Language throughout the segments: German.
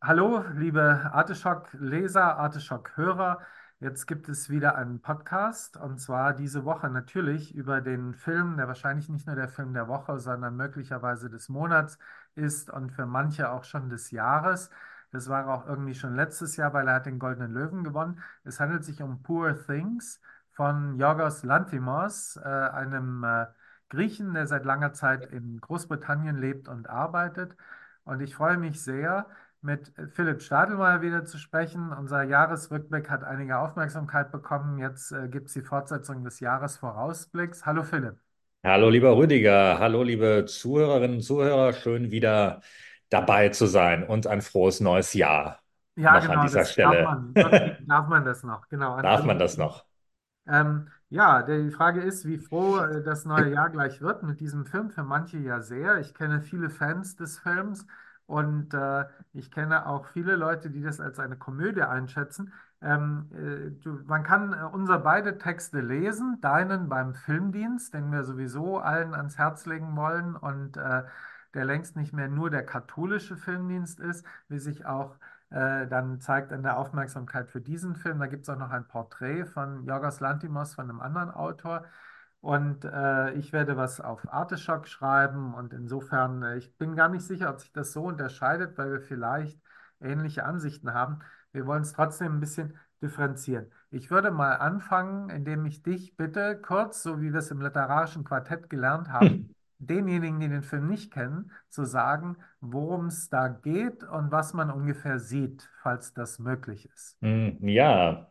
Hallo, liebe Artischock-Leser, Artischock-Hörer. Jetzt gibt es wieder einen Podcast und zwar diese Woche natürlich über den Film, der wahrscheinlich nicht nur der Film der Woche, sondern möglicherweise des Monats ist und für manche auch schon des Jahres. Das war auch irgendwie schon letztes Jahr, weil er hat den Goldenen Löwen gewonnen. Es handelt sich um Poor Things von Yorgos Lanthimos, einem Griechen, der seit langer Zeit in Großbritannien lebt und arbeitet. Und ich freue mich sehr, mit Philipp Stadelmeier wieder zu sprechen. Unser Jahresrückblick hat einige Aufmerksamkeit bekommen. Jetzt gibt es die Fortsetzung des Jahresvorausblicks. Hallo Philipp. Hallo lieber Rüdiger, hallo liebe Zuhörerinnen und Zuhörer, schön wieder dabei zu sein und ein frohes neues Jahr Ja, noch an genau, dieser das darf Stelle. man. Irgendwie darf man das noch. Genau, an Darf alle. man das noch? Ja, die Frage ist, wie froh das neue Jahr gleich wird mit diesem Film. Für manche ja sehr. Ich kenne viele Fans des Films und ich kenne auch viele Leute, die das als eine Komödie einschätzen. Man kann unsere beide Texte lesen, deinen beim Filmdienst, den wir sowieso allen ans Herz legen wollen und der längst nicht mehr nur der katholische Filmdienst ist, wie sich auch dann zeigt an der Aufmerksamkeit für diesen Film. Da gibt es auch noch ein Porträt von Yorgos Lanthimos, von einem anderen Autor. Und ich werde was auf Artischock schreiben. Und insofern, ich bin gar nicht sicher, ob sich das so unterscheidet, weil wir vielleicht ähnliche Ansichten haben. Wir wollen es trotzdem ein bisschen differenzieren. Ich würde mal anfangen, indem ich dich bitte kurz, so wie wir es im literarischen Quartett gelernt haben, denjenigen, die den Film nicht kennen, zu sagen, worum es da geht und was man ungefähr sieht, falls das möglich ist. Ja,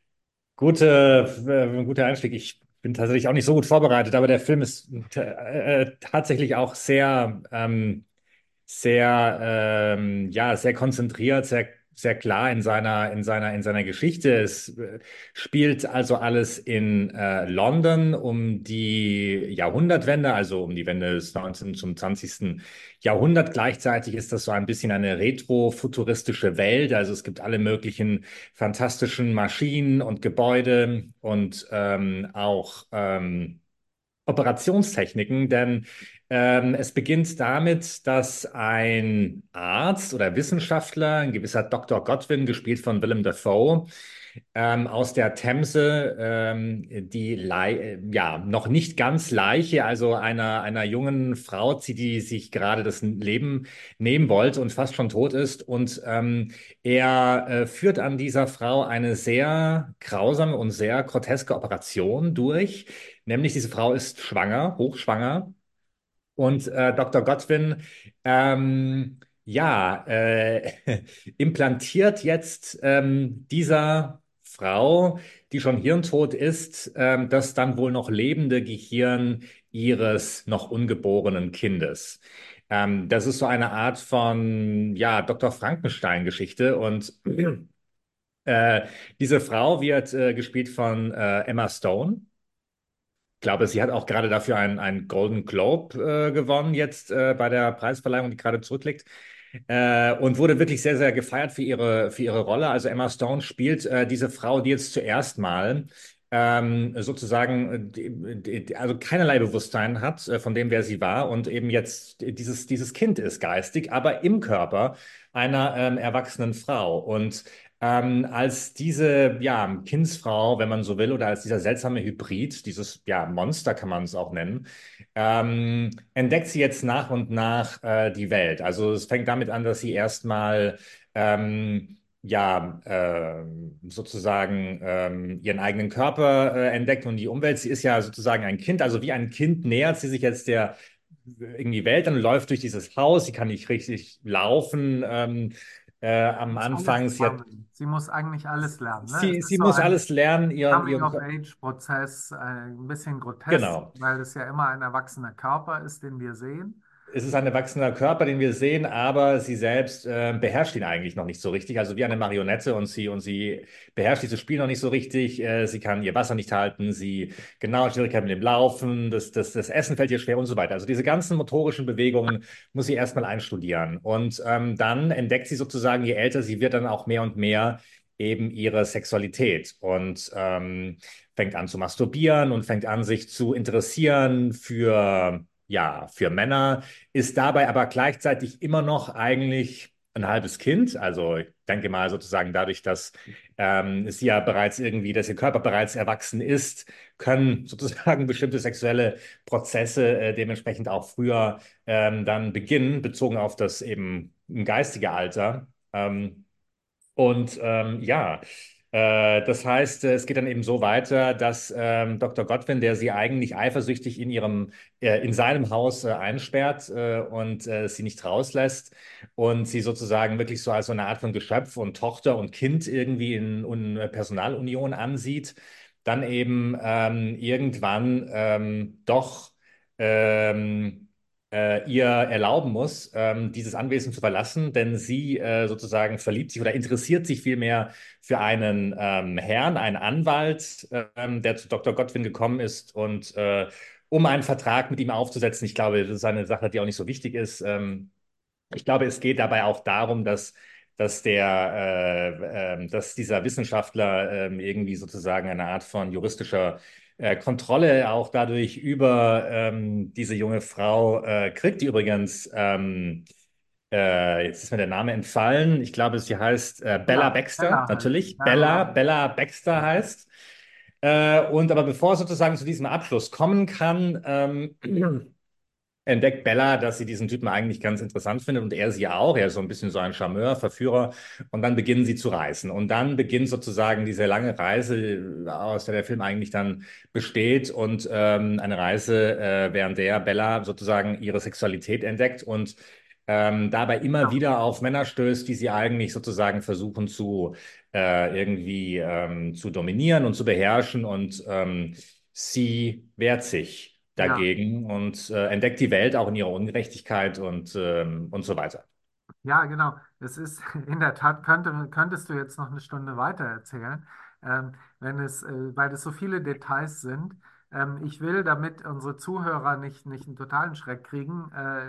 guter Einstieg. Ich bin tatsächlich auch nicht so gut vorbereitet, aber der Film ist tatsächlich auch sehr konzentriert, sehr klar in seiner Geschichte. Es spielt also alles in London um die Jahrhundertwende, also um die Wende des 19. zum 20. Jahrhundert. Gleichzeitig ist das so ein bisschen eine retrofuturistische Welt. Also es gibt alle möglichen fantastischen Maschinen und Gebäude und auch Operationstechniken, denn es beginnt damit, dass ein Arzt oder Wissenschaftler, ein gewisser Dr. Godwin, gespielt von Willem Dafoe, aus der Themse ja, noch nicht ganz Leiche, also einer jungen Frau zieht, die sich gerade das Leben nehmen wollte und fast schon tot ist. Und er führt an dieser Frau eine sehr grausame und sehr groteske Operation durch. Nämlich diese Frau ist schwanger, hochschwanger. Und Dr. Godwin, ja, implantiert jetzt dieser Frau, die schon hirntot ist, das dann wohl noch lebende Gehirn ihres noch ungeborenen Kindes. Das ist so eine Art von, ja, Dr. Frankenstein-Geschichte. Und äh, diese Frau wird gespielt von Emma Stone. Ich glaube, sie hat auch gerade dafür einen Golden Globe gewonnen, jetzt bei der Preisverleihung, die gerade zurückliegt. Und wurde wirklich sehr gefeiert für ihre Rolle. Also Emma Stone spielt diese Frau, die jetzt zuerst mal sozusagen also keinerlei Bewusstsein hat von dem, wer sie war und eben jetzt dieses Kind ist geistig, aber im Körper einer erwachsenen Frau. Und als diese, ja, Kindsfrau, wenn man so will, oder als dieser seltsame Hybrid, dieses, ja, Monster kann man es auch nennen, entdeckt sie jetzt nach und nach die Welt. Also es fängt damit an, dass sie erstmal, ja, sozusagen ihren eigenen Körper entdeckt und die Umwelt. Sie ist ja sozusagen ein Kind, also wie ein Kind nähert sie sich jetzt der irgendwie Welt und läuft durch dieses Haus. Sie kann nicht richtig laufen. Am Muss alles Anfang, sie hat lernen. Sie muss eigentlich alles lernen, ne? Es ist Sie so muss ein alles lernen, Coming-of-Age-Prozess, ein bisschen grotesk, genau. weil es ja immer ein erwachsener Körper ist, den wir sehen. Es ist ein erwachsener Körper, den wir sehen, aber sie selbst beherrscht ihn eigentlich noch nicht so richtig. Also wie eine Marionette und sie beherrscht dieses Spiel noch nicht so richtig. Sie kann ihr Wasser nicht halten, sie genau Schwierigkeiten mit dem Laufen, das Essen fällt ihr schwer und so weiter. Also diese ganzen motorischen Bewegungen muss sie erstmal einstudieren. Und dann entdeckt sie sozusagen, je älter sie wird, dann auch mehr und mehr eben ihre Sexualität und fängt an zu masturbieren und fängt an, sich zu interessieren für, ja, für Männer, ist dabei aber gleichzeitig immer noch eigentlich ein halbes Kind. Also ich denke mal sozusagen dadurch, dass sie ja bereits irgendwie, dass ihr Körper bereits erwachsen ist, können sozusagen bestimmte sexuelle Prozesse dementsprechend auch früher dann beginnen, bezogen auf das eben geistige Alter. Ja, das heißt, es geht dann eben so weiter, dass Dr. Godwin, der sie eigentlich eifersüchtig in seinem Haus einsperrt und sie nicht rauslässt und sie sozusagen wirklich so als so eine Art von Geschöpf und Tochter und Kind irgendwie in Personalunion ansieht, dann eben irgendwann doch ähm, ihr erlauben muss, dieses Anwesen zu verlassen, denn sie sozusagen verliebt sich oder interessiert sich vielmehr für einen Herrn, einen Anwalt, der zu Dr. Godwin gekommen ist und um einen Vertrag mit ihm aufzusetzen. Ich glaube, das ist eine Sache, die auch nicht so wichtig ist. Ich glaube, es geht dabei auch darum, dass dieser Wissenschaftler irgendwie sozusagen eine Art von juristischer Kontrolle auch dadurch über diese junge Frau kriegt, die übrigens, jetzt ist mir der Name entfallen, ich glaube, sie heißt Bella Bella, Baxter, Bella heißt sie. natürlich, Bella. Bella Baxter heißt. Und aber bevor es sozusagen zu diesem Abschluss kommen kann, entdeckt Bella, dass sie diesen Typen eigentlich ganz interessant findet und er sie auch. Er ist so ein bisschen so ein Charmeur, Verführer. Und dann beginnen sie zu reisen. Und dann beginnt sozusagen diese lange Reise, aus der der Film eigentlich dann besteht. Und eine Reise, während der Bella sozusagen ihre Sexualität entdeckt und dabei immer Genau. wieder auf Männer stößt, die sie eigentlich sozusagen versuchen irgendwie zu dominieren und zu beherrschen. Und sie wehrt sich Ja. dagegen und entdeckt die Welt auch in ihrer Ungerechtigkeit und so weiter. Ja, genau. Es ist in der Tat, könntest du jetzt noch eine Stunde weiter erzählen, weil es so viele Details sind. Ich will, damit unsere Zuhörer nicht einen totalen Schreck kriegen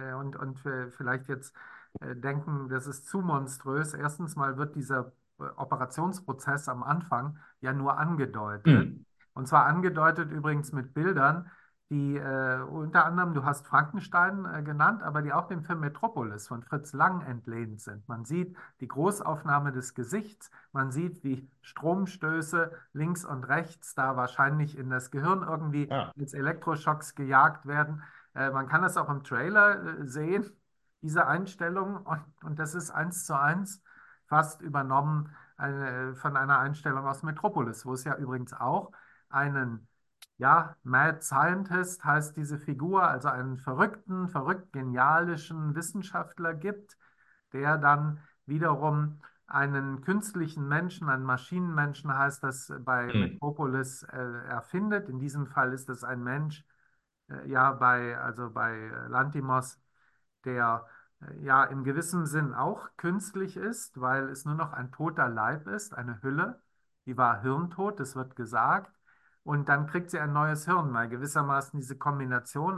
und vielleicht jetzt denken, das ist zu monströs. Erstens mal wird dieser Operationsprozess am Anfang ja nur angedeutet. Hm. Und zwar angedeutet übrigens mit Bildern, die unter anderem, du hast Frankenstein genannt, aber die auch dem Film Metropolis von Fritz Lang entlehnt sind. Man sieht die Großaufnahme des Gesichts, man sieht, wie Stromstöße links und rechts da wahrscheinlich in das Gehirn irgendwie Ah. als Elektroschocks gejagt werden. Man kann das auch im Trailer sehen, diese Einstellung, und das ist eins zu eins fast übernommen von einer Einstellung aus Metropolis, wo es ja übrigens auch einen, ja, Mad Scientist heißt diese Figur, also einen verrückt genialischen Wissenschaftler gibt, der dann wiederum einen künstlichen Menschen, einen Maschinenmenschen heißt das bei Hm. Metropolis, erfindet. In diesem Fall ist es ein Mensch, ja, also bei Lantimos, der ja im gewissen Sinn auch künstlich ist, weil es nur noch ein toter Leib ist, eine Hülle. Die war hirntot, das wird gesagt. Und dann kriegt sie ein neues Hirn, weil gewissermaßen diese Kombination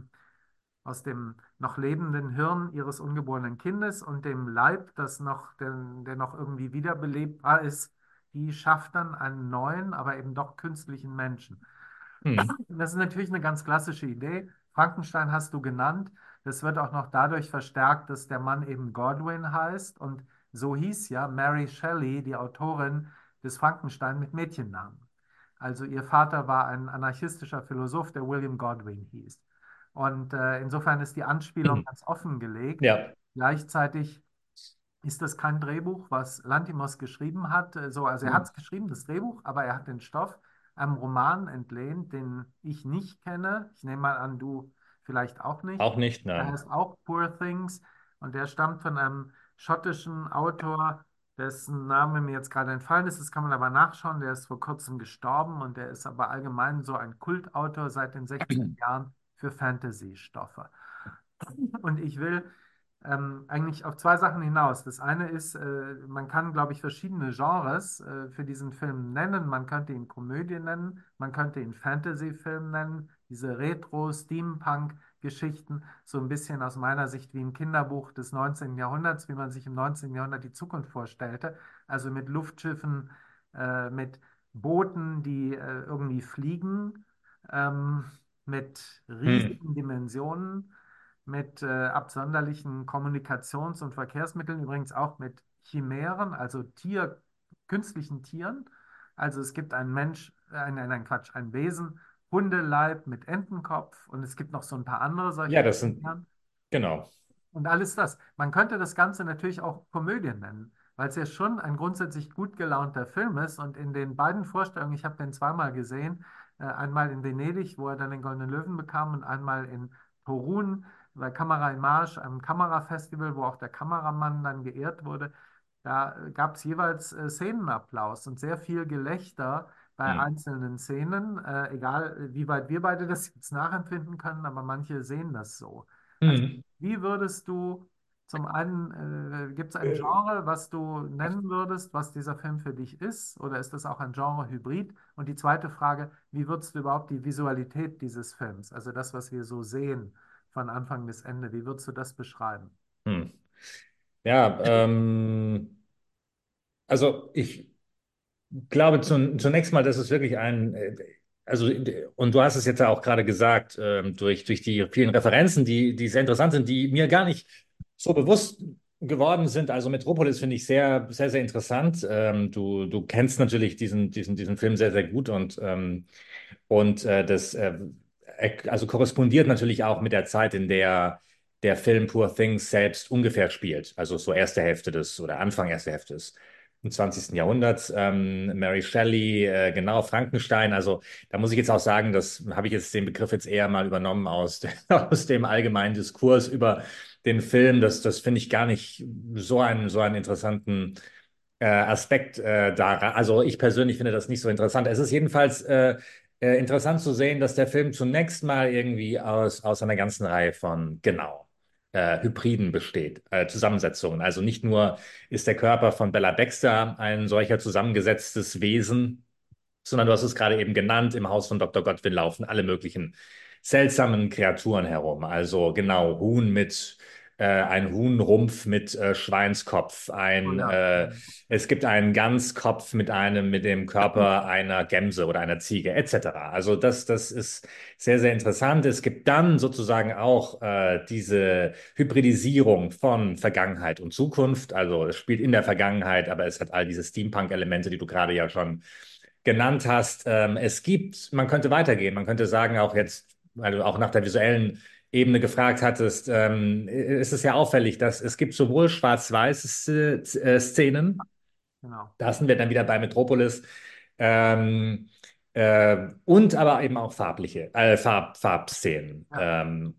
aus dem noch lebenden Hirn ihres ungeborenen Kindes und dem Leib, der noch irgendwie wiederbelebbar ist, die schafft dann einen neuen, aber eben doch künstlichen Menschen. Hm. Das ist natürlich eine ganz klassische Idee. Frankenstein hast du genannt. Das wird auch noch dadurch verstärkt, dass der Mann eben Godwin heißt. Und so hieß ja Mary Shelley, die Autorin des Frankenstein mit Mädchennamen. Also ihr Vater war ein anarchistischer Philosoph, der William Godwin hieß. Und insofern ist die Anspielung Hm. ganz offen gelegt. Ja. Gleichzeitig ist das kein Drehbuch, was Lanthimos geschrieben hat. Also er hat es geschrieben, das Drehbuch, aber er hat den Stoff einem Roman entlehnt, den ich nicht kenne. Ich nehme mal an, du vielleicht auch nicht. Auch nicht, Der nein. heißt auch Poor Things und der stammt von einem schottischen Autor, dessen Name mir jetzt gerade entfallen ist. Das kann man aber nachschauen. Der ist vor kurzem gestorben und der ist aber allgemein so ein Kultautor seit den 60er Jahren für Fantasy-Stoffe. Und ich will eigentlich auf zwei Sachen hinaus. Das eine ist, man kann, glaube ich, verschiedene Genres für diesen Film nennen. Man könnte ihn Komödie nennen, man könnte ihn Fantasy-Film nennen, diese Retro-Steampunk-Geschichten, so ein bisschen aus meiner Sicht wie ein Kinderbuch des 19. Jahrhunderts, wie man sich im 19. Jahrhundert die Zukunft vorstellte. Also mit Luftschiffen, mit Booten, die irgendwie fliegen, ähm, mit Hm. riesigen Dimensionen. mit absonderlichen Kommunikations- und Verkehrsmitteln, übrigens auch mit Chimären, also künstlichen Tieren. Also es gibt einen Mensch, nein, Quatsch, ein Wesen, Hundeleib mit Entenkopf und es gibt noch so ein paar andere Ja, solche das sind, Chimären. genau. Und alles das. Man könnte das Ganze natürlich auch Komödie nennen, weil es ja schon ein grundsätzlich gut gelaunter Film ist. Und in den beiden Vorstellungen, ich habe den zweimal gesehen, einmal in Venedig, wo er dann den Goldenen Löwen bekam, und einmal in Torun bei Kamera en Marche, einem Kamerafestival, wo auch der Kameramann dann geehrt wurde. Da gab es jeweils Szenenapplaus und sehr viel Gelächter bei Hm. einzelnen Szenen, egal wie weit wir beide das jetzt nachempfinden können, aber manche sehen das so. Also Hm. wie würdest du zum einen, gibt es ein Genre, was du nennen würdest, was dieser Film für dich ist? Oder ist das auch ein Genre-Hybrid? Und die zweite Frage, wie würdest du überhaupt die Visualität dieses Films, also das, was wir so sehen, von Anfang bis Ende, wie würdest du das beschreiben? Hm. Ja, also ich glaube zunächst mal, dass es wirklich also, und du hast es jetzt ja auch gerade gesagt, durch die vielen Referenzen, die sehr interessant sind, die mir gar nicht so bewusst geworden sind. Also Metropolis finde ich sehr, sehr, sehr interessant. Du kennst natürlich diesen Film sehr, sehr gut und das also korrespondiert natürlich auch mit der Zeit, in der der Film Poor Things selbst ungefähr spielt. Also so erste Hälfte des oder Anfang erste Hälfte des im 20. Jahrhundert. Mary Shelley, genau, Frankenstein. Also da muss ich jetzt auch sagen, das habe ich jetzt den Begriff jetzt eher mal übernommen aus dem allgemeinen Diskurs über den Film. Das finde ich gar nicht so einen interessanten Aspekt daran. Also ich persönlich finde das nicht so interessant. Es ist jedenfalls interessant zu sehen, dass der Film zunächst mal irgendwie aus einer ganzen Reihe von, genau, Hybriden besteht, Zusammensetzungen. Also nicht nur ist der Körper von Bella Baxter ein solcher zusammengesetztes Wesen, sondern du hast es gerade eben genannt, im Haus von Dr. Godwin laufen alle möglichen seltsamen Kreaturen herum. Also genau, ein Huhnrumpf mit Schweinskopf, Oh ja, es gibt einen Ganzkopf mit dem Körper einer Gemse oder einer Ziege, etc. Also das ist sehr, sehr interessant. Es gibt dann sozusagen auch diese Hybridisierung von Vergangenheit und Zukunft. Also es spielt in der Vergangenheit, aber es hat all diese Steampunk-Elemente, die du gerade ja schon genannt hast. Man könnte weitergehen, man könnte sagen, auch jetzt, weil du auch nach der visuellen Ebene gefragt hattest, ist es ja auffällig, dass es gibt sowohl schwarz-weiß Szenen, genau. da sind wir dann wieder bei Metropolis, ähm, und aber eben auch Farbszenen. Ja,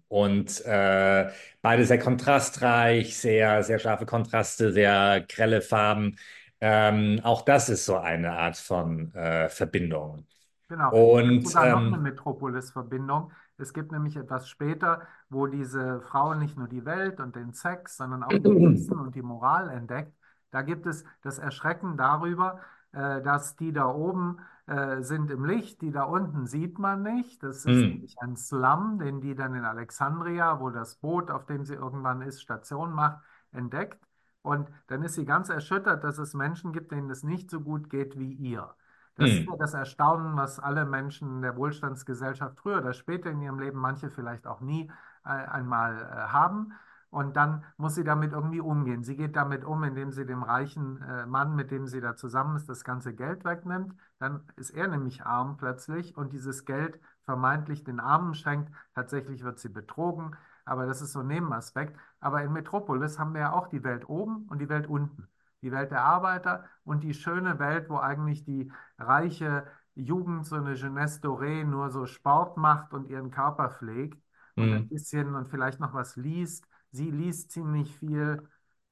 Beide sehr kontrastreich, sehr, sehr scharfe Kontraste, sehr grelle Farben. Auch das ist so eine Art von Verbindung. genau. Es gibt Und sogar noch eine Metropolis-Verbindung. Es gibt nämlich etwas später, wo diese Frau nicht nur die Welt und den Sex, sondern auch das Wissen und die Moral entdeckt. Da gibt es das Erschrecken darüber, dass die da oben sind im Licht, die da unten sieht man nicht. Das ist mm, nämlich ein Slum, den die dann in Alexandria, wo das Boot, auf dem sie irgendwann ist, Station macht, entdeckt. Und dann ist sie ganz erschüttert, dass es Menschen gibt, denen es nicht so gut geht wie ihr. Das ist ja mm, das Erstaunen, was alle Menschen der Wohlstandsgesellschaft früher oder später in ihrem Leben, manche vielleicht auch nie, einmal haben. Und dann muss sie damit irgendwie umgehen. Sie geht damit um, indem sie dem reichen Mann, mit dem sie da zusammen ist, das ganze Geld wegnimmt. Dann ist er nämlich arm plötzlich und dieses Geld vermeintlich den Armen schenkt. Tatsächlich wird sie betrogen, aber das ist so ein Nebenaspekt. Aber in Metropolis haben wir ja auch die Welt oben und die Welt unten. Die Welt der Arbeiter und die schöne Welt, wo eigentlich die reiche Jugend, so eine Jeunesse dorée, nur so Sport macht und ihren Körper pflegt und ein mm. bisschen und vielleicht noch was liest. Sie liest ziemlich viel.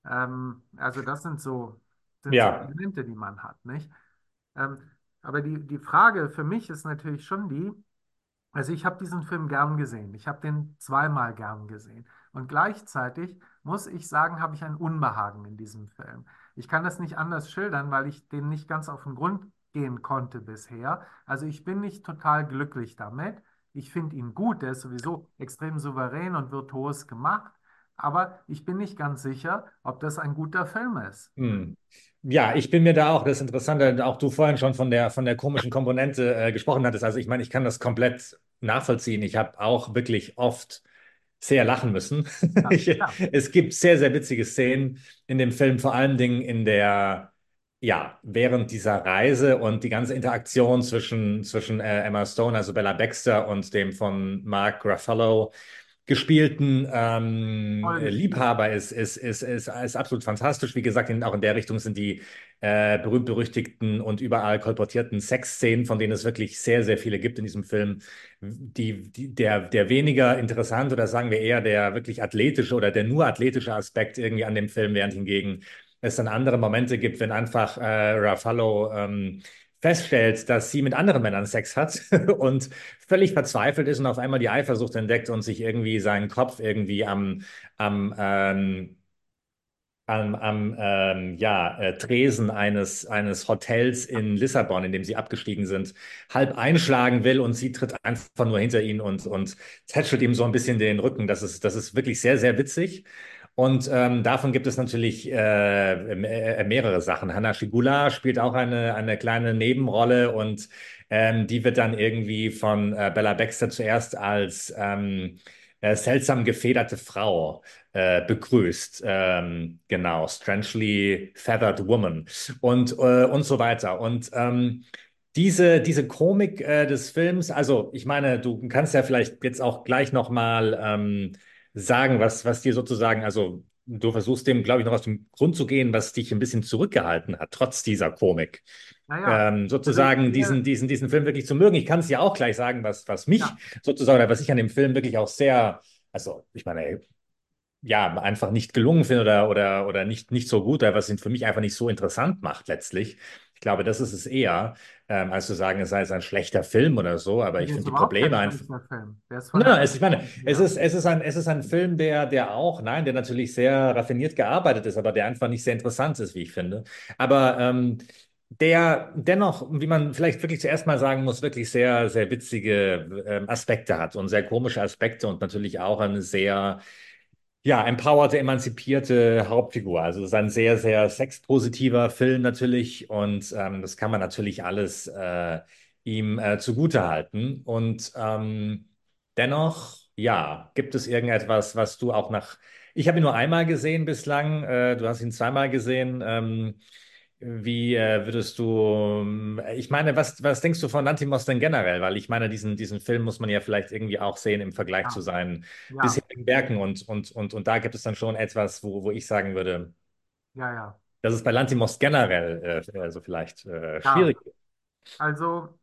Also das sind so Ja. Elemente, die man hat, nicht? Ähm, aber die Frage für mich ist natürlich schon die, also ich habe diesen Film gern gesehen. Ich habe den zweimal gern gesehen. Und gleichzeitig muss ich sagen, habe ich ein Unbehagen in diesem Film. Ich kann das nicht anders schildern, weil ich dem nicht ganz auf den Grund gehen konnte bisher. Also ich bin nicht total glücklich damit. Ich finde ihn gut, der ist sowieso extrem souverän und virtuos gemacht. Aber ich bin nicht ganz sicher, ob das ein guter Film ist. Hm. Ja, ich bin mir da auch das Interessante, auch du vorhin schon von der komischen Komponente gesprochen hattest. Also ich meine, ich kann das komplett nachvollziehen. Ich habe auch wirklich oft sehr lachen müssen. Ja, ja, Es gibt sehr, sehr witzige Szenen in dem Film, vor allen Dingen ja, während dieser Reise und die ganze Interaktion zwischen Emma Stone, also Bella Baxter, und dem von Mark Ruffalo gespielten toll gespielt. Liebhaber ist absolut fantastisch. Wie gesagt, auch in der Richtung sind die berühmt-berüchtigten und überall kolportierten Sexszenen, von denen es wirklich sehr, sehr viele gibt in diesem Film, der weniger interessant oder sagen wir eher der wirklich athletische oder der nur athletische Aspekt irgendwie an dem Film, während hingegen es dann andere Momente gibt, wenn einfach Ruffalo feststellt, dass sie mit anderen Männern Sex hat und völlig verzweifelt ist und auf einmal die Eifersucht entdeckt und sich irgendwie seinen Kopf irgendwie am, ähm, Tresen eines Hotels in Lissabon, in dem sie abgestiegen sind, halb einschlagen will und sie tritt einfach nur hinter ihn und tätschelt ihm so ein bisschen den Rücken. Das ist wirklich sehr, sehr witzig. Und davon gibt es natürlich mehrere Sachen. Hannah Shigula spielt auch eine kleine Nebenrolle und die wird dann irgendwie von Bella Baxter zuerst als seltsam gefederte Frau begrüßt. Genau, Strangely Feathered Woman und so weiter. Und diese Komik des Films, also ich meine, du kannst ja vielleicht jetzt auch gleich nochmal sagen, was dir sozusagen, also du versuchst dem, glaube ich, noch aus dem Grund zu gehen, was dich ein bisschen zurückgehalten hat, trotz dieser Komik. Naja, also Sozusagen diesen Film wirklich zu mögen. Ich kann es ja auch gleich sagen, was mich ja, sozusagen, oder was ich an dem Film wirklich auch sehr, also ich meine, ja, einfach nicht gelungen finde oder nicht so gut, oder was ihn für mich einfach nicht so interessant macht letztlich. Ich glaube, das ist es eher, als zu sagen, es sei jetzt ein schlechter Film oder so, aber nee, ich der ist finde die überhaupt kein Probleme einfach. schlechter Film. Der ist von der Na, ich meine, Atmosphäre her. es ist ein Film, der auch, nein, der natürlich sehr raffiniert gearbeitet ist, aber der einfach nicht sehr interessant ist, wie ich finde. Aber der dennoch, wie man vielleicht wirklich zuerst mal sagen muss, wirklich sehr, sehr witzige Aspekte hat und sehr komische Aspekte und natürlich auch eine sehr ja, empowerte, emanzipierte Hauptfigur. Also es ist ein sehr, sehr sexpositiver Film natürlich und das kann man natürlich alles ihm zugutehalten. Und dennoch, ja, gibt es irgendetwas, was du auch nach... Ich habe ihn nur einmal gesehen bislang, du hast ihn zweimal gesehen. Wie würdest du, ich meine, was denkst du von Lantimos denn generell? Weil ich meine, diesen Film muss man ja vielleicht irgendwie auch sehen im Vergleich zu Ja, seinen ja, bisherigen Werken und da gibt es dann schon etwas, wo ich sagen würde, ja, ja. dass es bei Lantimos generell also vielleicht Ja, schwierig ist. also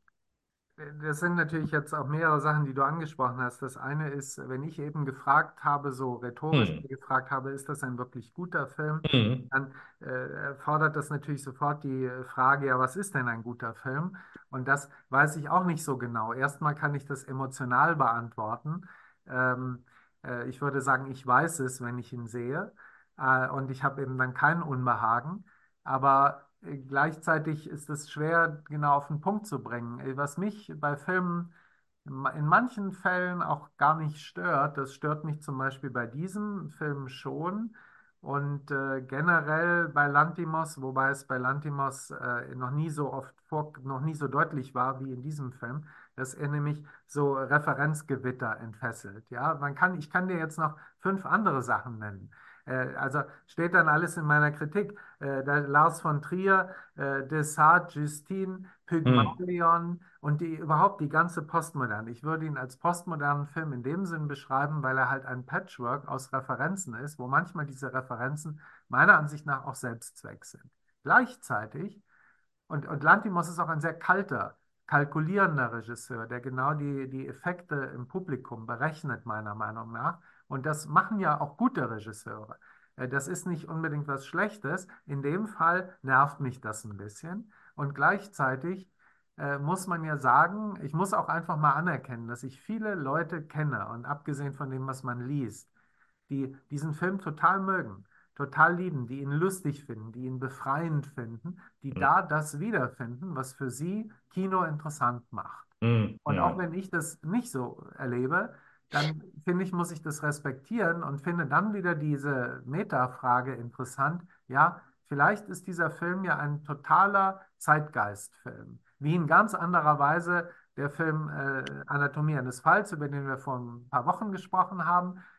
das sind natürlich jetzt auch mehrere Sachen, die du angesprochen hast. Das eine ist, wenn ich eben gefragt habe, so rhetorisch Hm. gefragt habe, ist das ein wirklich guter Film? Hm. Dann fordert das natürlich sofort die Frage, ja, was ist denn ein guter Film? Und das weiß ich auch nicht so genau. Erstmal kann ich das emotional beantworten. Ähm, ich würde sagen, ich weiß es, wenn ich ihn sehe. Und ich habe eben dann kein Unbehagen. Aber gleichzeitig ist es schwer, genau auf den Punkt zu bringen. Was mich bei Filmen in manchen Fällen auch gar nicht stört, das stört mich zum Beispiel bei diesem Film schon. Und generell bei Lanthimos, wobei es bei Lanthimos noch nie so noch nie so deutlich war wie in diesem Film, dass er nämlich so Referenzgewitter entfesselt. Ja, ich kann dir jetzt noch 5 andere Sachen nennen. Also steht dann alles in meiner Kritik. Der Lars von Trier, Desart, Justine, Hm. Pygmalion und überhaupt die ganze Postmoderne. Ich würde ihn als postmodernen Film in dem Sinn beschreiben, weil er halt ein Patchwork aus Referenzen ist, wo manchmal diese Referenzen meiner Ansicht nach auch Selbstzweck sind. Gleichzeitig und Lanthimos ist auch ein sehr kalter, kalkulierender Regisseur, der genau die Effekte im Publikum berechnet, meiner Meinung nach. Und das machen ja auch gute Regisseure. Das ist nicht unbedingt was Schlechtes. In dem Fall nervt mich das ein bisschen. Und gleichzeitig muss man ja sagen, ich muss auch einfach mal anerkennen, dass ich viele Leute kenne und abgesehen von dem, was man liest, die diesen Film total mögen, total lieben, die ihn lustig finden, die ihn befreiend finden, die Hm. da das wiederfinden, was für sie Kino interessant macht. Hm. Und auch Ja. wenn ich das nicht so erlebe, dann finde ich, muss ich das respektieren und finde dann wieder diese Metafrage interessant. Ja, vielleicht ist dieser Film ja ein totaler Zeitgeistfilm, wie in ganz anderer Weise der Film Anatomie eines Falls, über den wir vor ein paar Wochen gesprochen haben.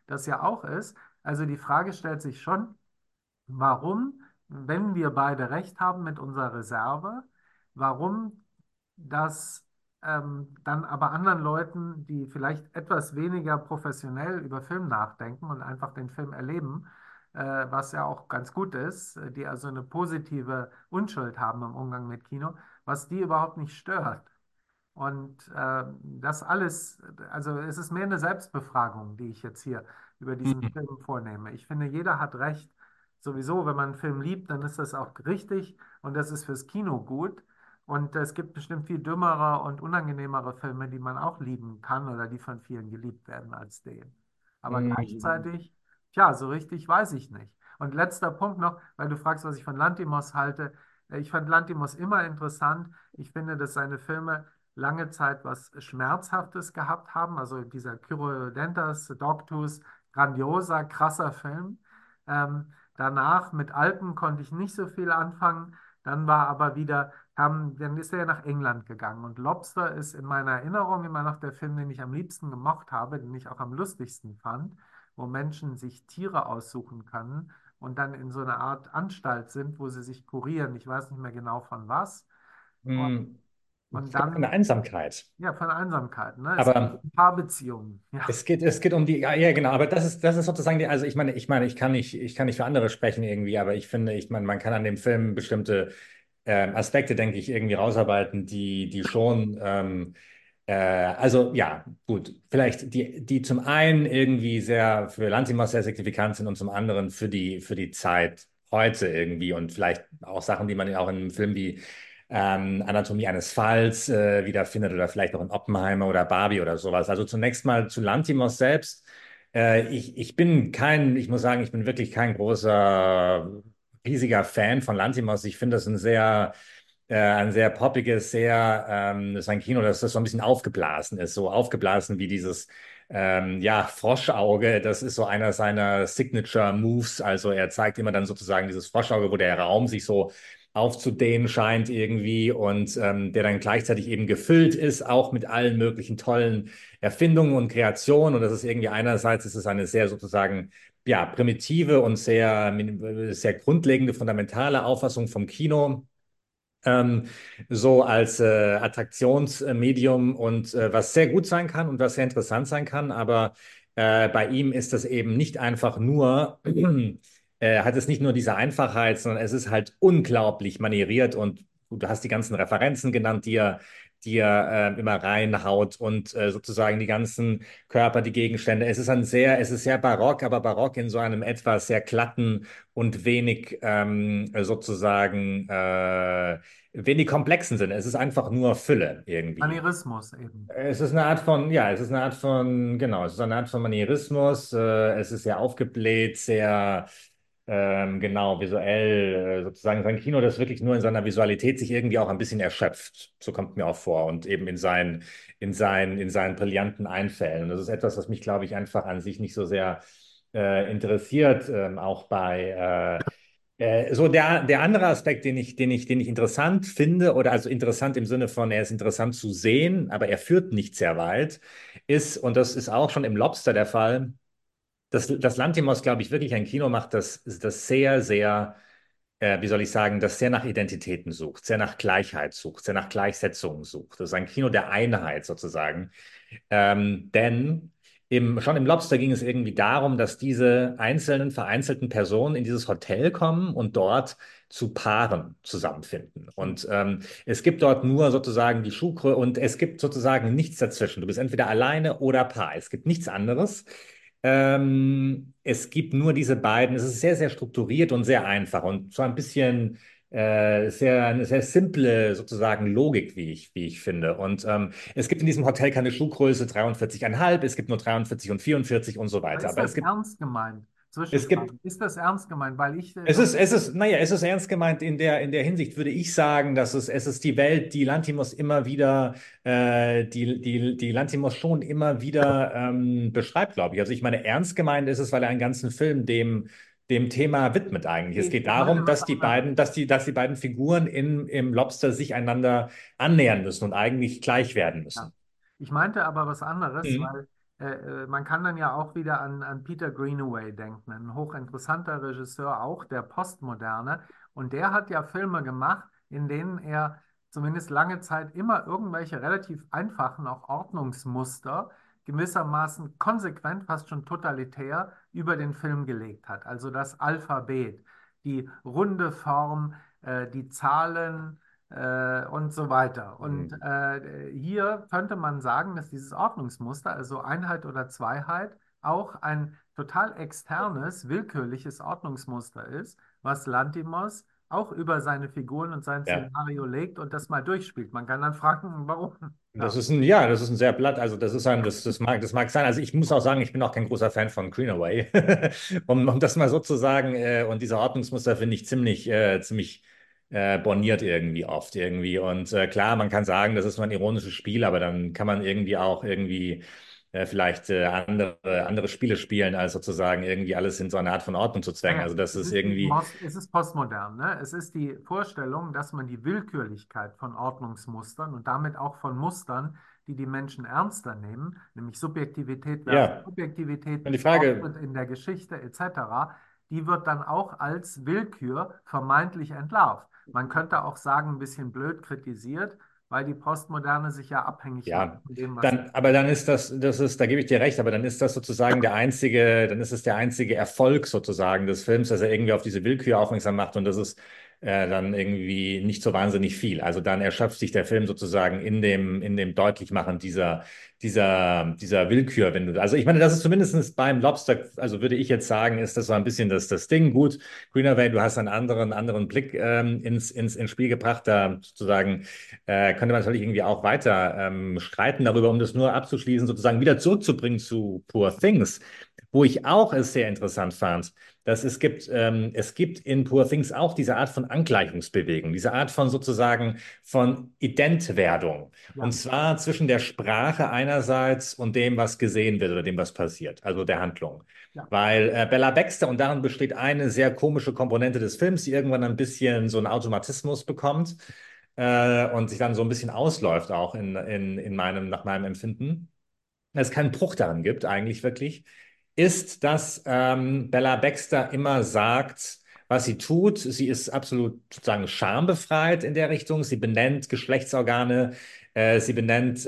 das ja auch ist. Also die Frage stellt sich schon, warum, wenn wir beide recht haben mit unserer Reserve, warum das dann aber anderen Leuten, die vielleicht etwas weniger professionell über Film nachdenken und einfach den Film erleben, was ja auch ganz gut ist, die also eine positive Unschuld haben im Umgang mit Kino, was die überhaupt nicht stört. Und das alles, also es ist mehr eine Selbstbefragung, die ich jetzt hier über diesen Mhm. Film vornehme. Ich finde, jeder hat recht. Sowieso, wenn man einen Film liebt, dann ist das auch richtig und das ist fürs Kino gut. Und es gibt bestimmt viel dümmere und unangenehmere Filme, die man auch lieben kann oder die von vielen geliebt werden als den. Aber Mhm. gleichzeitig, tja, so richtig weiß ich nicht. Und letzter Punkt noch, weil du fragst, was ich von Lanthimos halte. Ich fand Lanthimos immer interessant. Ich finde, dass seine Filme lange Zeit was Schmerzhaftes gehabt haben. Also dieser Kyrodentas, Dogtooth, grandioser, krasser Film. Danach mit Alpen konnte ich nicht so viel anfangen. Dann war aber wieder, dann ist er ja nach England gegangen. Und Lobster ist in meiner Erinnerung immer noch der Film, den ich am liebsten gemocht habe, den ich auch am lustigsten fand, wo Menschen sich Tiere aussuchen können und dann in so einer Art Anstalt sind, wo sie sich kurieren. Ich weiß nicht mehr genau von was. Und, Mhm. und Ich glaube, eine dann Einsamkeit. ja, von Einsamkeit, ne? Es geht Aber um Paarbeziehungen. Ja, es geht um die, ja, ja, genau, aber das ist sozusagen die, also ich meine, ich kann nicht für andere sprechen irgendwie, aber ich finde, ich meine, man kann an dem Film bestimmte Aspekte, denke ich, irgendwie rausarbeiten, die schon, also ja, gut, vielleicht die zum einen irgendwie sehr für Lanthimos sehr signifikant sind und zum anderen für die Zeit heute irgendwie und vielleicht auch Sachen, die man auch in einem Film wie Anatomie eines Falls wiederfindet oder vielleicht auch in Oppenheimer oder Barbie oder sowas. Also zunächst mal zu Lanthimos selbst. Ich muss sagen, ich bin wirklich kein großer, riesiger Fan von Lanthimos. Ich finde das ein sehr poppiges, das ist ein Kino, das so ein bisschen aufgeblasen ist, so aufgeblasen wie dieses ja, Froschauge, das ist so einer seiner Signature Moves. Also er zeigt immer dann sozusagen dieses Froschauge, wo der Raum sich so aufzudehnen scheint irgendwie und der dann gleichzeitig eben gefüllt ist, auch mit allen möglichen tollen Erfindungen und Kreationen. Und das ist irgendwie einerseits ist es eine sehr sozusagen ja, primitive und sehr grundlegende, fundamentale Auffassung vom Kino ähm, so als Attraktionsmedium und was sehr gut sein kann und was sehr interessant sein kann, aber bei ihm ist das eben nicht einfach nur, hat es nicht nur diese Einfachheit, sondern es ist halt unglaublich manieriert und du hast die ganzen Referenzen genannt, die er immer reinhaut und sozusagen die ganzen Körper, die Gegenstände. Es ist sehr barock, aber barock in so einem etwas sehr glatten und wenig komplexen Sinn. Es ist einfach nur Fülle irgendwie. Manierismus eben. Es ist eine Art von, ja, es ist eine Art von, genau, es ist eine Art von Manierismus. Es ist sehr aufgebläht, sehr, genau, visuell, sozusagen sein Kino, das wirklich nur in seiner Visualität sich irgendwie auch ein bisschen erschöpft. So kommt mir auch vor und eben in seinen brillanten Einfällen. Und das ist etwas, was mich, glaube ich, einfach an sich nicht so sehr interessiert, auch so der andere Aspekt, den ich interessant finde, oder also interessant im Sinne von, er ist interessant zu sehen, aber er führt nicht sehr weit, ist, und das ist auch schon im Lobster der Fall, dass Lanthimos, glaube ich, wirklich ein Kino macht, das sehr, sehr, wie soll ich sagen, das sehr nach Identitäten sucht, sehr nach Gleichheit sucht, sehr nach Gleichsetzungen sucht. Das ist ein Kino der Einheit sozusagen. Denn schon im Lobster ging es irgendwie darum, dass diese vereinzelten Personen in dieses Hotel kommen und dort zu Paaren zusammenfinden. Und es gibt dort nur sozusagen die Schuhgröße und es gibt sozusagen nichts dazwischen. Du bist entweder alleine oder Paar. Es gibt nichts anderes. Es gibt nur diese beiden. Es ist sehr, sehr strukturiert und sehr einfach und so ein bisschen eine sehr simple sozusagen Logik, wie ich finde. Und es gibt in diesem Hotel keine Schuhgröße 43,5, es gibt nur 43 und 44 und so Aber weiter. ist Aber das ernst gemeint? es gibt, Zwischenfrage. Ist das ernst gemeint? Weil ich naja, es ist ernst gemeint in der Hinsicht, würde ich sagen, dass es ist die Welt, die Lanthimos immer wieder, die Lanthimos schon immer wieder beschreibt, glaube ich. Also ich meine, ernst gemeint ist es, weil er einen ganzen Film dem Thema widmet eigentlich. Es geht ich meinte darum, was dass die anderes. beiden, dass die beiden Figuren im Lobster sich einander annähern müssen und eigentlich gleich werden Ja. müssen. Ich meinte aber was anderes, Mhm. weil man kann dann ja auch wieder an Peter Greenaway denken, ein hochinteressanter Regisseur auch der Postmoderne. Und der hat ja Filme gemacht, in denen er zumindest lange Zeit immer irgendwelche relativ einfachen, auch Ordnungsmuster gewissermaßen konsequent, fast schon totalitär über den Film gelegt hat. Also das Alphabet, die runde Form, die Zahlen und so weiter. Und Mhm. hier könnte man sagen, dass dieses Ordnungsmuster, also Einheit oder Zweiheit, auch ein total externes, willkürliches Ordnungsmuster ist, was Lanthimos auch über seine Figuren und sein Ja. Szenario legt und das mal durchspielt. Man kann dann fragen, warum? Das Ja, ist ein, ja, das ist ein sehr blatt, also das mag sein. Also ich muss auch sagen, ich bin auch kein großer Fan von Greenaway. Um das mal so zu sagen, und diese Ordnungsmuster finde ich ziemlich borniert irgendwie oft irgendwie. Und klar, man kann sagen, das ist nur ein ironisches Spiel, aber dann kann man irgendwie auch irgendwie vielleicht andere Spiele spielen, als sozusagen irgendwie alles in so eine Art von Ordnung zu zwängen. naja, Also das ist irgendwie, es ist postmodern, ne? Es ist die Vorstellung, dass man die Willkürlichkeit von Ordnungsmustern und damit auch von Mustern, die die Menschen ernster nehmen, nämlich Subjektivität versus ja, Subjektivität, und die Frage, Fortschritt in der Geschichte etc., die wird dann auch als Willkür vermeintlich entlarvt. Man könnte auch sagen, ein bisschen blöd kritisiert, weil die Postmoderne sich ja abhängig macht ja, von dem, was sie. dann, aber dann ist da gebe ich dir recht, aber dann ist das sozusagen dann ist es der einzige Erfolg sozusagen des Films, dass er irgendwie auf diese Willkür aufmerksam macht und das ist dann irgendwie nicht so wahnsinnig viel. Also dann erschöpft sich der Film sozusagen in dem Deutlichmachen dieser Willkür, wenn du, also ich meine, das ist zumindest beim Lobster, also würde ich jetzt sagen, ist das so ein bisschen das Ding. Gut, Greenaway, du hast einen anderen Blick ins Spiel gebracht, da sozusagen könnte man natürlich irgendwie auch weiter streiten darüber, um das nur abzuschließen, sozusagen wieder zurückzubringen zu Poor Things, wo ich auch es sehr interessant fand, dass es gibt in Poor Things auch diese Art von Angleichungsbewegung, diese Art von sozusagen von Identwerdung. Und Ja, zwar zwischen der Sprache einerseits und dem, was gesehen wird oder dem, was passiert, also der Handlung. ja, Weil Bella Baxter, und darin besteht eine sehr komische Komponente des Films, die irgendwann ein bisschen so einen Automatismus bekommt und sich dann so ein bisschen ausläuft auch nach meinem Empfinden, es keinen Bruch daran gibt, eigentlich wirklich, ist, dass Bella Baxter immer sagt, was sie tut. Sie ist absolut sozusagen schambefreit in der Richtung. Sie benennt Geschlechtsorgane, sie benennt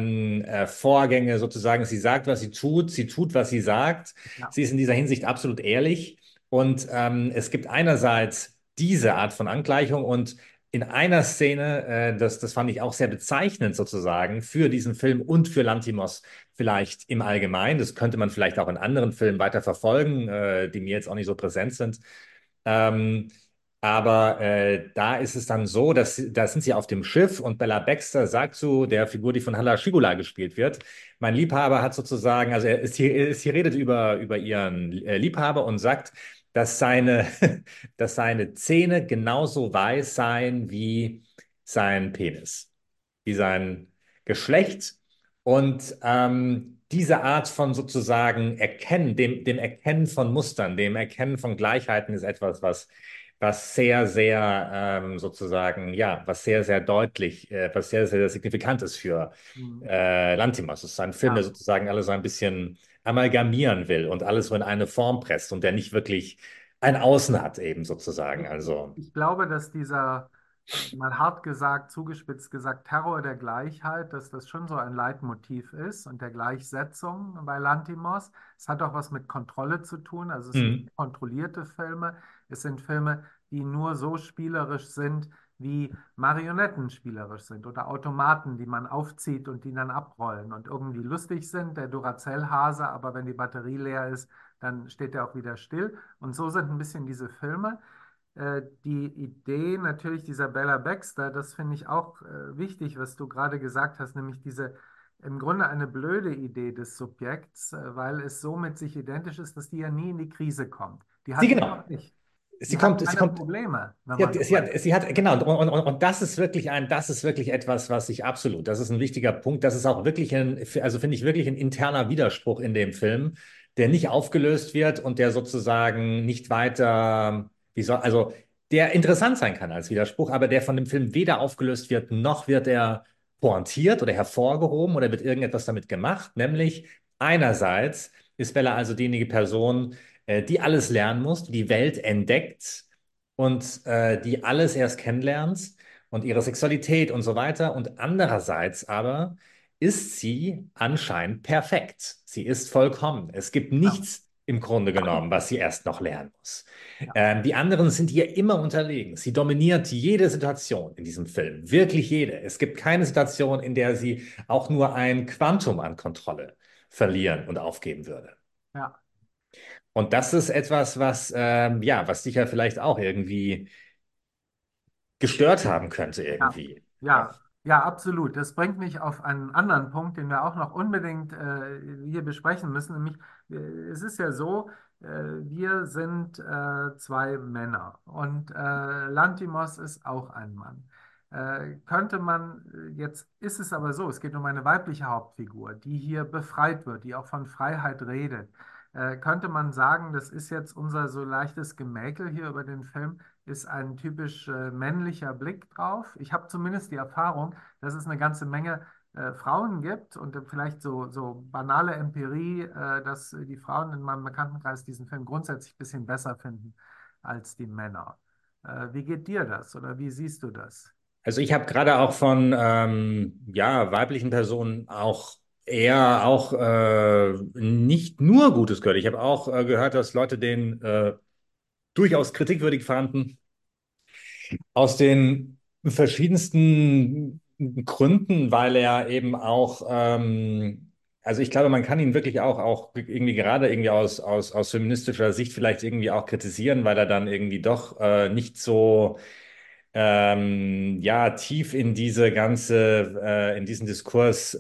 Vorgänge sozusagen. Sie sagt, was sie tut, was sie sagt. ja. Sie ist in dieser Hinsicht absolut ehrlich. Und es gibt einerseits diese Art von Angleichung und in einer Szene, das fand ich auch sehr bezeichnend sozusagen für diesen Film und für Lanthimos vielleicht im Allgemeinen. Das könnte man vielleicht auch in anderen Filmen weiter verfolgen, die mir jetzt auch nicht so präsent sind. Ähm, aber da ist es dann so, dass da sind sie auf dem Schiff und Bella Baxter sagt zu der Figur, die von Hala Shigula gespielt wird, mein Liebhaber hat sozusagen, also sie redet über ihren Liebhaber und sagt, dass dass seine Zähne genauso weiß seien wie sein Penis, wie sein Geschlecht. Und diese Art von sozusagen dem Erkennen von Mustern, dem Erkennen von Gleichheiten ist etwas, was sehr sozusagen, ja, was sehr deutlich, was sehr signifikant ist für Hm. Lanthimos. Es ist ein Film, der Ja. sozusagen alles so ein bisschen amalgamieren will und alles so in eine Form presst und der nicht wirklich ein Außen hat, eben sozusagen. Also, Ich glaube, dass dieser, mal hart gesagt, zugespitzt gesagt, Terror der Gleichheit, dass das schon so ein Leitmotiv ist und der Gleichsetzung bei Lanthimos. Es hat auch was mit Kontrolle zu tun. Also es sind hm, kontrollierte Filme. Es sind Filme, die nur so spielerisch sind, wie Marionetten spielerisch sind oder Automaten, die man aufzieht und die dann abrollen und irgendwie lustig sind. Der Duracell-Hase, aber wenn die Batterie leer ist, dann steht er auch wieder still. Und so sind ein bisschen diese Filme. Die Idee natürlich dieser Bella Baxter, das finde ich auch wichtig, was du gerade gesagt hast, nämlich diese im Grunde eine blöde Idee des Subjekts, weil es so mit sich identisch ist, dass die ja nie in die Krise kommt. Die sie hat die genau. noch nicht. Sie Die hat kommt, sie keine kommt Probleme, wenn man so will. genau, und das ist wirklich etwas, was ich absolut, das ist ein wichtiger Punkt, das ist auch wirklich also finde ich wirklich ein interner Widerspruch in dem Film, der nicht aufgelöst wird und der sozusagen nicht weiter, also der interessant sein kann als Widerspruch, aber der von dem Film weder aufgelöst wird, noch wird er pointiert oder hervorgehoben oder wird irgendetwas damit gemacht, nämlich Einerseits ist Bella also diejenige Person, die alles lernen muss, die die Welt entdeckt und die alles erst kennenlernt und ihre Sexualität und so weiter. Und andererseits aber ist sie anscheinend perfekt. Sie ist vollkommen. Es gibt Ja, nichts im Grunde genommen, was sie erst noch lernen muss. ja, Die anderen sind ihr immer unterlegen. Sie dominiert jede Situation in diesem Film, wirklich jede. Es gibt keine Situation, in der sie auch nur ein Quantum an Kontrolle verlieren und aufgeben würde. ja. Und das ist etwas, ja, was dich ja vielleicht auch irgendwie gestört haben könnte Ja, irgendwie. Ja. ja, ja, absolut. Das bringt mich auf einen anderen Punkt, den wir auch noch unbedingt hier besprechen müssen. Nämlich, es ist ja so, wir sind zwei Männer und Lantimos ist auch ein Mann. Könnte man, jetzt ist es aber so, es geht um eine weibliche Hauptfigur, die hier befreit wird, die auch von Freiheit redet. Könnte man sagen, das ist jetzt unser so leichtes Gemäkel hier über den Film, ist ein typisch männlicher Blick drauf. Ich habe zumindest die Erfahrung, dass es eine ganze Menge Frauen gibt und vielleicht so banale Empirie, dass die Frauen in meinem Bekanntenkreis diesen Film grundsätzlich ein bisschen besser finden als die Männer. Wie geht dir das oder wie siehst du das? Also ich habe gerade auch von ja, weiblichen Personen auch eher auch nicht nur Gutes gehört. Ich habe auch gehört, dass Leute den durchaus kritikwürdig fanden. Aus den verschiedensten Gründen, weil er eben auch, also ich glaube, man kann ihn wirklich auch irgendwie gerade irgendwie aus feministischer Sicht vielleicht irgendwie auch kritisieren, weil er dann irgendwie doch nicht so ja, tief in diese ganze, in diesen Diskurs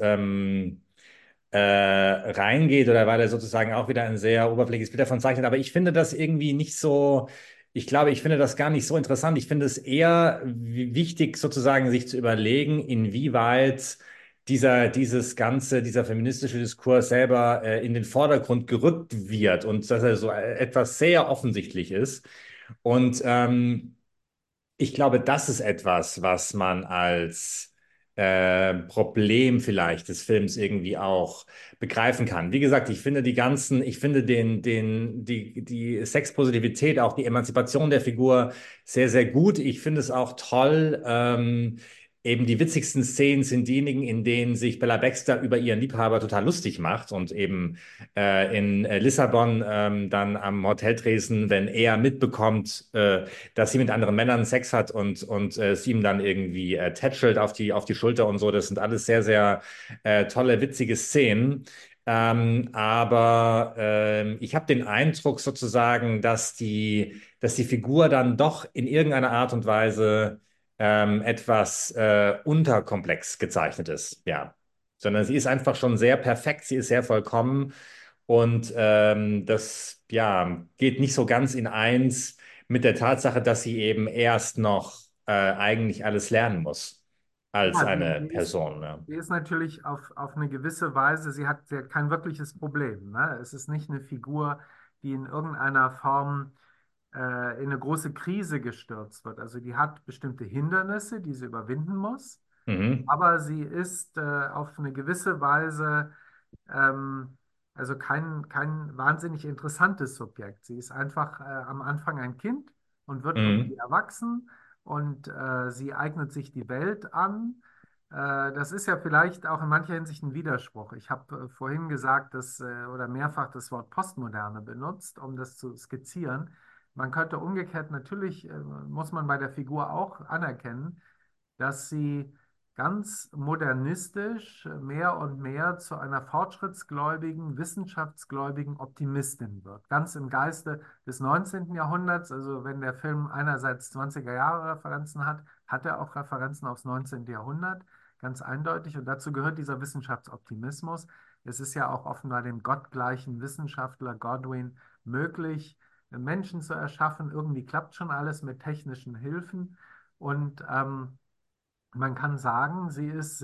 reingeht oder weil er sozusagen auch wieder ein sehr oberflächliches Bild davon zeichnet. Aber ich finde das irgendwie nicht so, ich glaube, ich finde das gar nicht so interessant. Ich finde es eher wichtig, sozusagen sich zu überlegen, inwieweit dieser feministische Diskurs selber in den Vordergrund gerückt wird und dass er so etwas sehr offensichtlich ist. Und ich glaube, das ist etwas, was man als Problem vielleicht des Films irgendwie auch begreifen kann. Wie gesagt, ich finde die Sexpositivität, auch die Emanzipation der Figur sehr, sehr gut. Ich finde es auch toll. Eben die witzigsten Szenen sind diejenigen, in denen sich Bella Baxter über ihren Liebhaber total lustig macht und eben in Lissabon dann am Hoteltresen, wenn er mitbekommt, dass sie mit anderen Männern Sex hat und sie ihm dann irgendwie tätschelt auf die Schulter und so. Das sind alles sehr, sehr tolle, witzige Szenen. Aber ich habe den Eindruck sozusagen, dass die Figur dann doch in irgendeiner Art und Weise etwas unterkomplex gezeichnet ist. Ja. Sondern sie ist einfach schon sehr perfekt, sie ist sehr vollkommen und das ja, geht nicht so ganz in eins mit der Tatsache, dass sie eben erst noch eigentlich alles lernen muss als Ja, eine Person. Ja. die ist natürlich auf eine gewisse Weise, sie hat kein wirkliches Problem. Ne? Es ist nicht eine Figur, die in irgendeiner Form in eine große Krise gestürzt wird. Also die hat bestimmte Hindernisse, die sie überwinden muss, Mhm. aber sie ist auf eine gewisse Weise ähm, also kein wahnsinnig interessantes Subjekt. Sie ist einfach am Anfang ein Kind und wird irgendwie Mhm. erwachsen und sie eignet sich die Welt an. Das ist ja vielleicht auch in mancher Hinsicht ein Widerspruch. Ich habe vorhin gesagt, oder mehrfach das Wort Postmoderne benutzt, um das zu skizzieren. Man könnte umgekehrt natürlich, muss man bei der Figur auch anerkennen, dass sie ganz modernistisch mehr und mehr zu einer fortschrittsgläubigen, wissenschaftsgläubigen Optimistin wird. Ganz im Geiste des 19. Jahrhunderts. Also wenn der Film einerseits 20er Jahre Referenzen hat, hat er auch Referenzen aufs 19. Jahrhundert, ganz eindeutig. Und dazu gehört dieser Wissenschaftsoptimismus. Es ist ja auch offenbar dem gottgleichen Wissenschaftler Godwin möglich, Menschen zu erschaffen. Irgendwie klappt schon alles mit technischen Hilfen. Und man kann sagen, sie ist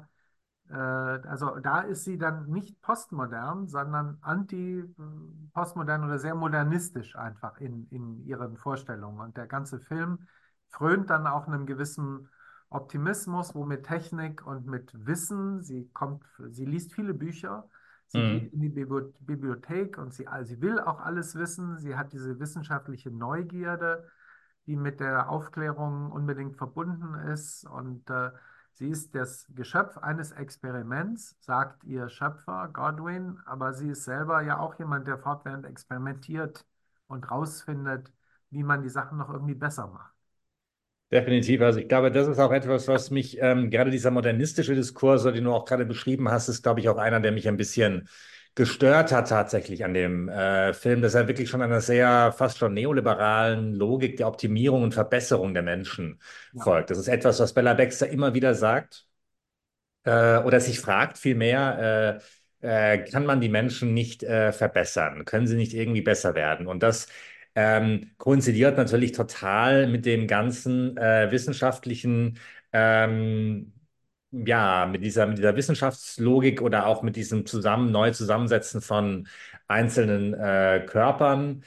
also da ist sie dann nicht postmodern, sondern anti-postmodern oder sehr modernistisch einfach in ihren Vorstellungen. Und der ganze Film frönt dann auch einem gewissen Optimismus, wo mit Technik und mit Wissen, sie liest viele Bücher, Sie geht Mhm. in die Bibliothek und sie will auch alles wissen. Sie hat diese wissenschaftliche Neugierde, die mit der Aufklärung unbedingt verbunden ist. Und sie ist das Geschöpf eines Experiments, sagt ihr Schöpfer Godwin, aber sie ist selber ja auch jemand, der fortwährend experimentiert und rausfindet, wie man die Sachen noch irgendwie besser macht. Definitiv. Also ich glaube, das ist auch etwas, was mich, gerade dieser modernistische Diskurs, den du auch gerade beschrieben hast, ist, glaube ich, auch einer, der mich ein bisschen gestört hat tatsächlich an dem Film, dass er wirklich schon einer sehr fast schon neoliberalen Logik der Optimierung und Verbesserung der Menschen Ja. folgt. Das ist etwas, was Bella Baxter immer wieder sagt oder sich fragt vielmehr, kann man die Menschen nicht verbessern? Können sie nicht irgendwie besser werden? Und das koinzidiert natürlich total mit dem ganzen wissenschaftlichen, ähm, ja, mit dieser Wissenschaftslogik oder auch mit diesem neu Zusammensetzen von einzelnen Körpern.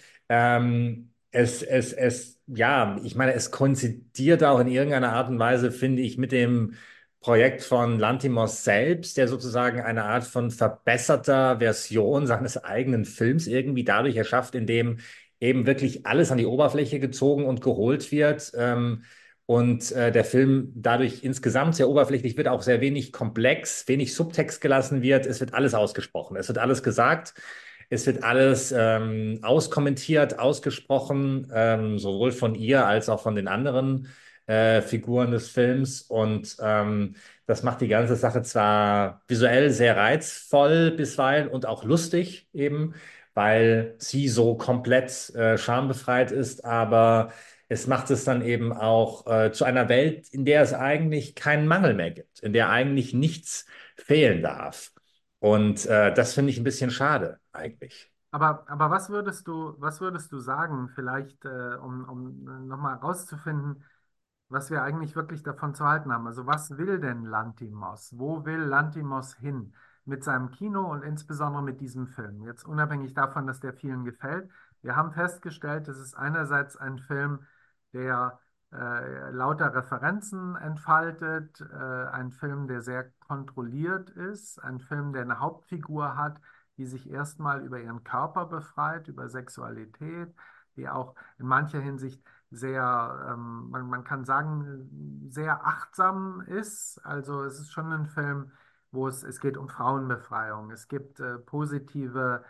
Ja, ich meine, es koinzidiert auch in irgendeiner Art und Weise, finde ich, mit dem Projekt von Lanthimos selbst, der sozusagen eine Art von verbesserter Version seines eigenen Films irgendwie dadurch erschafft, indem eben wirklich alles an die Oberfläche gezogen und geholt wird. Und der Film dadurch insgesamt sehr oberflächlich wird, auch sehr wenig komplex, wenig Subtext gelassen wird. Es wird alles ausgesprochen, es wird alles gesagt. Es wird alles auskommentiert, ausgesprochen, sowohl von ihr als auch von den anderen Figuren des Films. Und das macht die ganze Sache zwar visuell sehr reizvoll bisweilen und auch lustig eben, weil sie so komplett schambefreit ist, aber es macht es dann eben auch zu einer Welt, in der es eigentlich keinen Mangel mehr gibt, in der eigentlich nichts fehlen darf. Und das finde ich ein bisschen schade eigentlich. Aber was würdest du sagen, vielleicht, um nochmal rauszufinden, was wir eigentlich wirklich davon zu halten haben? Also was will denn Lantimos? Wo will Lantimos hin mit seinem Kino und insbesondere mit diesem Film? Jetzt unabhängig davon, dass der vielen gefällt. Wir haben festgestellt, es ist einerseits ein Film, der lauter Referenzen entfaltet, ein Film, der sehr kontrolliert ist, ein Film, der eine Hauptfigur hat, die sich erstmal über ihren Körper befreit, über Sexualität, die auch in mancher Hinsicht sehr, man kann sagen, sehr achtsam ist. Also es ist schon ein Film, es geht um Frauenbefreiung. Es gibt positive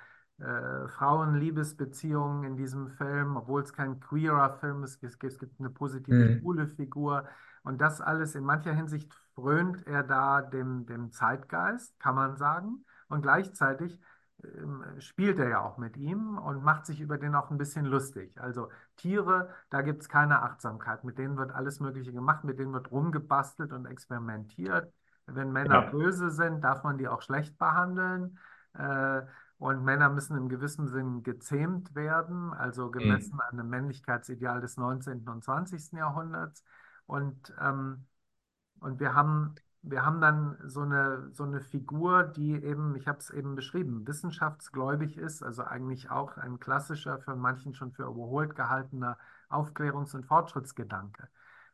Frauen-Liebesbeziehungen in diesem Film, obwohl es kein queerer Film ist. Es gibt eine positive Hm. schwule Figur. Und das alles in mancher Hinsicht frönt er da dem Zeitgeist, kann man sagen. Und gleichzeitig spielt er ja auch mit ihm und macht sich über den auch ein bisschen lustig. Also Tiere, da gibt es keine Achtsamkeit. Mit denen wird alles Mögliche gemacht, mit denen wird rumgebastelt und experimentiert. Wenn Männer Ja. böse sind, darf man die auch schlecht behandeln. Äh, und Männer müssen im gewissen Sinn gezähmt werden, also Hm. gemessen an dem Männlichkeitsideal des 19. und 20. Jahrhunderts. Und wir haben dann so eine Figur, die eben, ich habe es eben beschrieben, wissenschaftsgläubig ist, also eigentlich auch ein klassischer, für manchen schon für überholt gehaltener Aufklärungs- und Fortschrittsgedanke.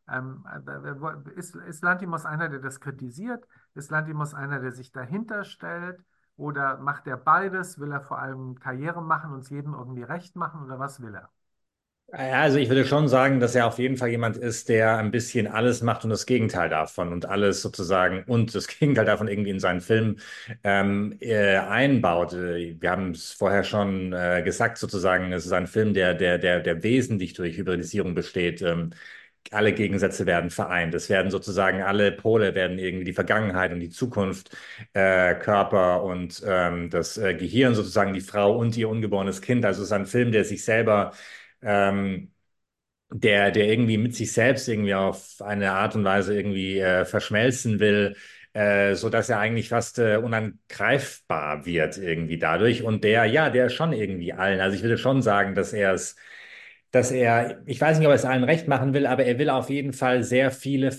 Ist Lanthimos einer, der das kritisiert? Ist Lanthimos einer, der sich dahinter stellt? Oder macht er beides? Will er vor allem Karriere machen und es jedem irgendwie recht machen? Oder was will er? Ja, also ich würde schon sagen, dass er auf jeden Fall jemand ist, der ein bisschen alles macht und das Gegenteil davon und alles sozusagen und das Gegenteil davon irgendwie in seinen Film einbaut. Wir haben es vorher schon gesagt, sozusagen, es ist ein Film, der wesentlich durch Hybridisierung besteht. Alle Gegensätze werden vereint. Es werden sozusagen alle Pole werden irgendwie die Vergangenheit und die Zukunft, Körper und das Gehirn sozusagen die Frau und ihr ungeborenes Kind. Also es ist ein Film, der sich selber ähm, der irgendwie mit sich selbst irgendwie auf eine Art und Weise irgendwie verschmelzen will, so dass er eigentlich fast unangreifbar wird irgendwie dadurch. Und der schon irgendwie allen. Also ich würde schon sagen, ich weiß nicht, ob er es allen recht machen will, aber er will auf jeden Fall sehr viele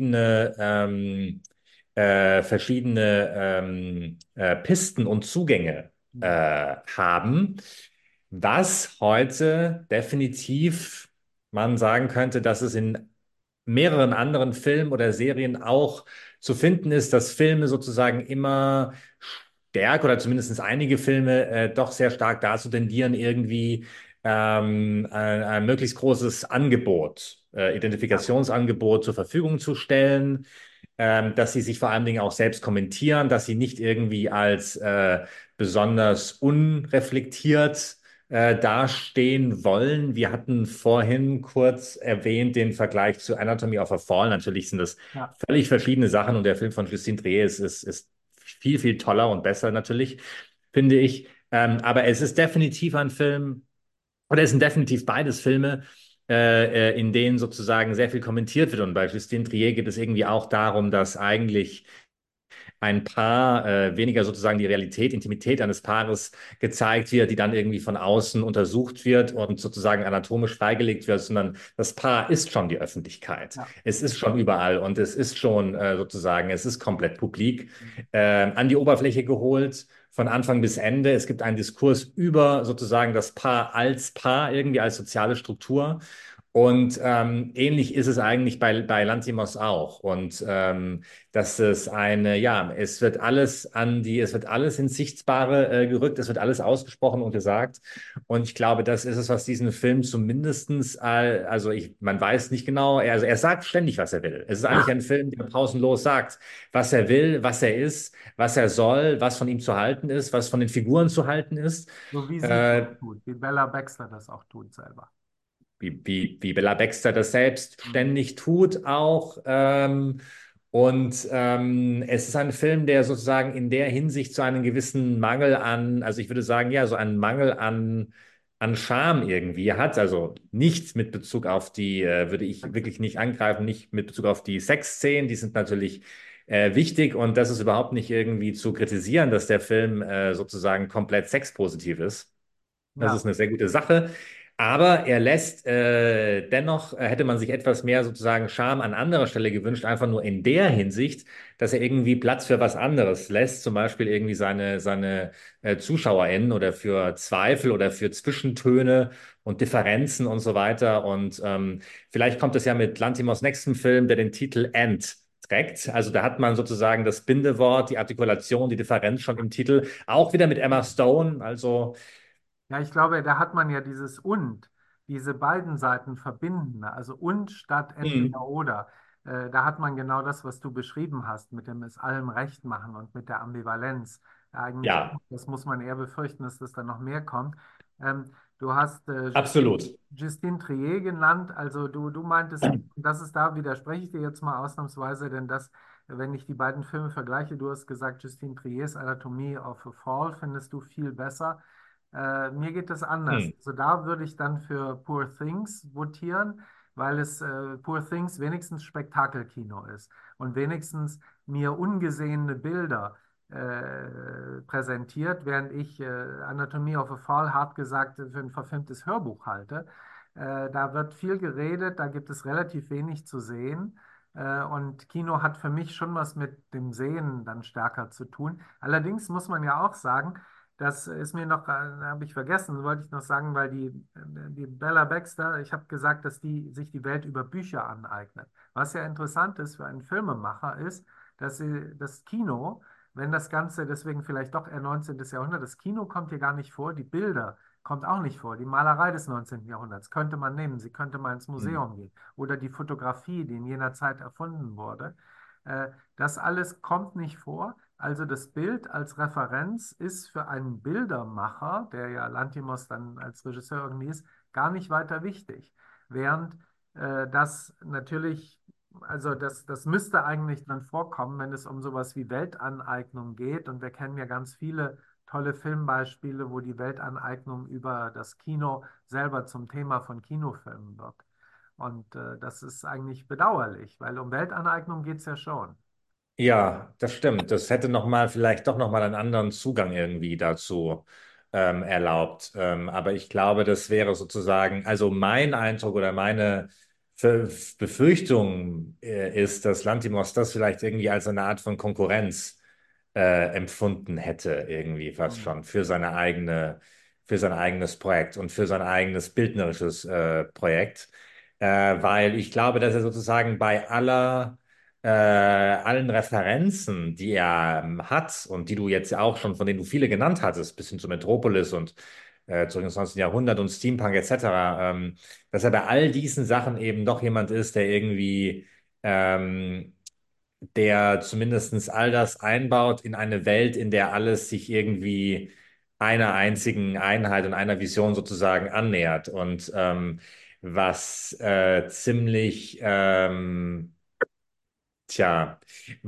verschiedene Pisten und Zugänge haben, was heute definitiv man sagen könnte, dass es in mehreren anderen Filmen oder Serien auch zu finden ist, dass Filme sozusagen immer Stärke oder zumindest einige Filme doch sehr stark dazu tendieren, irgendwie ein möglichst großes Angebot, Ja, Identifikationsangebot zur Verfügung zu stellen, dass sie sich vor allen Dingen auch selbst kommentieren, dass sie nicht irgendwie als besonders unreflektiert dastehen wollen. Wir hatten vorhin kurz erwähnt den Vergleich zu Anatomy of a Fall. Natürlich sind das ja, völlig verschiedene Sachen und der Film von Justine Trier ist viel, viel toller und besser natürlich, finde ich. Aber es ist definitiv ein Film, oder es sind definitiv beides Filme, in denen sozusagen sehr viel kommentiert wird. Und bei Justine Trier geht es irgendwie auch darum, dass eigentlich ein Paar, weniger sozusagen die Realität, Intimität eines Paares gezeigt wird, die dann irgendwie von außen untersucht wird und sozusagen anatomisch freigelegt wird, sondern das Paar ist schon die Öffentlichkeit. ja. Es ist schon überall und es ist schon sozusagen, es ist komplett publik an die Oberfläche geholt. Von Anfang bis Ende. Es gibt einen Diskurs über sozusagen das Paar, irgendwie als soziale Struktur. Und ähnlich ist es eigentlich bei Lanthimos auch. Und dass es ja, es wird alles ins Sichtbare gerückt, es wird alles ausgesprochen und gesagt. Und ich glaube, das ist es, was diesen Film zumindestens, man weiß nicht genau, er sagt ständig, was er will. Es ist eigentlich ein Film, der pausenlos sagt, was er will, was er ist, was er soll, was von ihm zu halten ist, was von den Figuren zu halten ist. So wie sie es Äh, auch tut, wie Bella Baxter das auch tut selber. wie Bella Baxter das selbst Mhm. ständig tut auch. Es ist ein Film, der sozusagen in der Hinsicht so einen gewissen Mangel an, also ich würde sagen, ja, so einen Mangel an Charme irgendwie hat. Also nicht mit Bezug auf die, würde ich wirklich nicht angreifen, nicht mit Bezug auf die Sexszenen, die sind natürlich wichtig und das ist überhaupt nicht irgendwie zu kritisieren, dass der Film sozusagen komplett sexpositiv ist. Das ist Ja, eine sehr gute Sache. Aber er lässt dennoch, hätte man sich etwas mehr sozusagen Charme an anderer Stelle gewünscht, einfach nur in der Hinsicht, dass er irgendwie Platz für was anderes lässt, zum Beispiel irgendwie seine ZuschauerInnen oder für Zweifel oder für Zwischentöne und Differenzen und so weiter. Und vielleicht kommt es ja mit Lanthimos nächsten Film, der den Titel End trägt. Also da hat man sozusagen das Bindewort, die Artikulation, die Differenz schon im Titel, auch wieder mit Emma Stone. Also ja, ich glaube, da hat man ja dieses und, diese beiden Seiten verbinden, also und statt entweder hm, oder. Da hat man genau das, was du beschrieben hast, mit dem es allem recht machen und mit der Ambivalenz. Eigentlich, ja. das muss man eher befürchten, dass das dann noch mehr kommt. Du hast Absolut. Justine Trier genannt, also du meintest, das ist da, widerspreche ich dir jetzt mal ausnahmsweise, denn das, wenn ich die beiden Filme vergleiche, du hast gesagt, Justine Triers Anatomie of a Fall findest du viel besser. Mir geht es anders. Hm. Also da würde ich dann für Poor Things votieren, weil es Poor Things wenigstens Spektakelkino ist und wenigstens mir ungesehene Bilder präsentiert, während ich Anatomy of a Fall hart gesagt für ein verfilmtes Hörbuch halte. Da wird viel geredet, da gibt es relativ wenig zu sehen. Und Kino hat für mich schon was mit dem Sehen dann stärker zu tun. Allerdings muss man ja auch sagen, das ist mir noch, habe ich vergessen, wollte ich noch sagen, weil die Bella Baxter, ich habe gesagt, dass die sich die Welt über Bücher aneignet. Was ja interessant ist für einen Filmemacher ist, dass das Kino, wenn das Ganze, deswegen vielleicht doch eher 19. Jahrhundert, das Kino kommt hier gar nicht vor, die Bilder kommt auch nicht vor, die Malerei des 19. Jahrhunderts könnte man nehmen, sie könnte mal ins Hm. Museum gehen oder die Fotografie, die in jener Zeit erfunden wurde. Das alles kommt nicht vor. Also das Bild als Referenz ist für einen Bildermacher, der ja Lanthimos dann als Regisseur irgendwie ist, gar nicht weiter wichtig. Während das natürlich, also das müsste eigentlich dann vorkommen, wenn es um sowas wie Weltaneignung geht. Und wir kennen ja ganz viele tolle Filmbeispiele, wo die Weltaneignung über das Kino selber zum Thema von Kinofilmen wird. Und das ist eigentlich bedauerlich, weil um Weltaneignung geht es ja schon. Ja, das stimmt. Das hätte vielleicht doch noch mal einen anderen Zugang irgendwie dazu erlaubt. Aber ich glaube, das wäre sozusagen, also mein Eindruck oder meine Befürchtung ist, dass Lantimos das vielleicht irgendwie als eine Art von Konkurrenz empfunden hätte, irgendwie fast Hm. schon, für sein eigenes Projekt und für sein eigenes bildnerisches Projekt. Weil ich glaube, dass er sozusagen allen Referenzen, die er hat und die du jetzt ja auch schon, von denen du viele genannt hattest, bis hin zu Metropolis und zurück ins 19. Jahrhundert und Steampunk etc., dass er bei all diesen Sachen eben doch jemand ist, der irgendwie ähm, der zumindest all das einbaut in eine Welt, in der alles sich irgendwie einer einzigen Einheit und einer Vision sozusagen annähert und was ziemlich tja,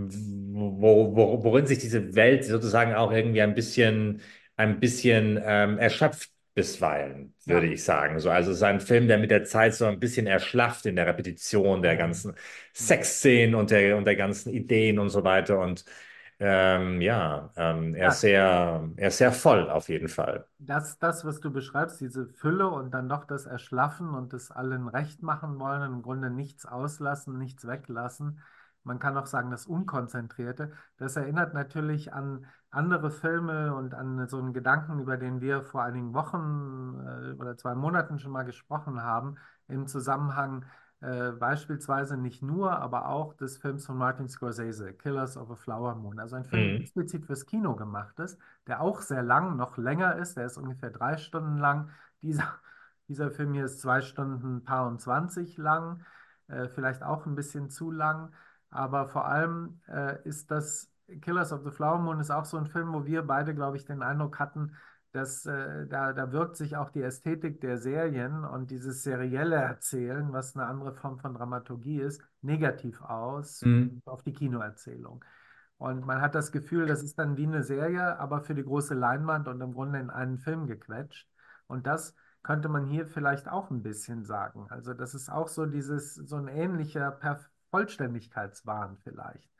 worin sich diese Welt sozusagen auch irgendwie ein bisschen erschöpft bisweilen, würde Ja, ich sagen. So, also es ist ein Film, der mit der Zeit so ein bisschen erschlafft in der Repetition der ja. ganzen Hm. Sexszenen und der ganzen Ideen und so weiter. Und ja, Ja, er ist sehr voll auf jeden Fall. das, was du beschreibst, diese Fülle und dann doch das Erschlaffen und das allen recht machen wollen, und im Grunde nichts auslassen, nichts weglassen. Man kann auch sagen, das Unkonzentrierte. Das erinnert natürlich an andere Filme und an so einen Gedanken, über den wir vor einigen Wochen oder 2 Monaten schon mal gesprochen haben, im Zusammenhang beispielsweise nicht nur, aber auch des Films von Martin Scorsese, Killers of a Flower Moon. Also ein Film, der Mhm. explizit fürs Kino gemacht ist, der auch sehr lang, noch länger ist. Der ist ungefähr 3 Stunden lang. Dieser Film hier ist 2 Stunden paar und 20 lang, vielleicht auch ein bisschen zu lang. Aber vor allem ist das Killers of the Flower Moon ist auch so ein Film, wo wir beide, glaube ich, den Eindruck hatten, dass da wirkt sich auch die Ästhetik der Serien und dieses serielle Erzählen, was eine andere Form von Dramaturgie ist, negativ aus Mhm. auf die Kinoerzählung. Und man hat das Gefühl, das ist dann wie eine Serie, aber für die große Leinwand und im Grunde in einen Film gequetscht. Und das könnte man hier vielleicht auch ein bisschen sagen. Also das ist auch so ein ähnlicher Vollständigkeitswahn vielleicht.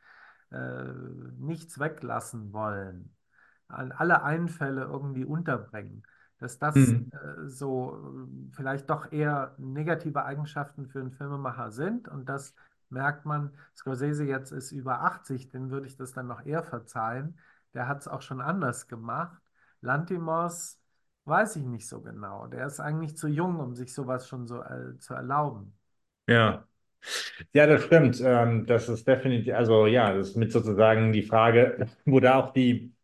Nichts weglassen wollen, alle Einfälle irgendwie unterbringen. Dass das Mhm. vielleicht doch eher negative Eigenschaften für einen Filmemacher sind, und das merkt man. Scorsese jetzt ist über 80, den würde ich das dann noch eher verzeihen. Der hat es auch schon anders gemacht. Lanthimos weiß ich nicht so genau. Der ist eigentlich zu jung, um sich sowas schon so zu erlauben. Ja. Ja, das stimmt. Das ist definitiv, also ja, das ist mit sozusagen die Frage, wo da auch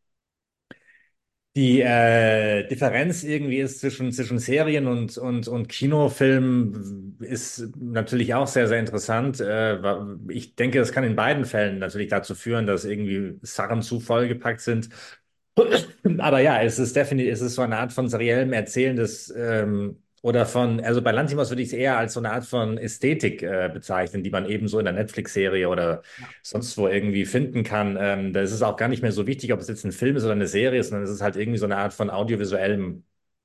die Differenz irgendwie ist zwischen Serien und Kinofilmen, ist natürlich auch sehr, sehr interessant. Ich denke, das kann in beiden Fällen natürlich dazu führen, dass irgendwie Sachen zu vollgepackt sind. Aber ja, es ist definitiv, es ist so eine Art von seriellem Erzählen des oder von, also bei Lanthimos würde ich es eher als so eine Art von Ästhetik bezeichnen, die man eben so in der Netflix-Serie oder Ja. sonst wo irgendwie finden kann. Da ist es auch gar nicht mehr so wichtig, ob es jetzt ein Film ist oder eine Serie ist, sondern es ist halt irgendwie so eine Art von audiovisuellem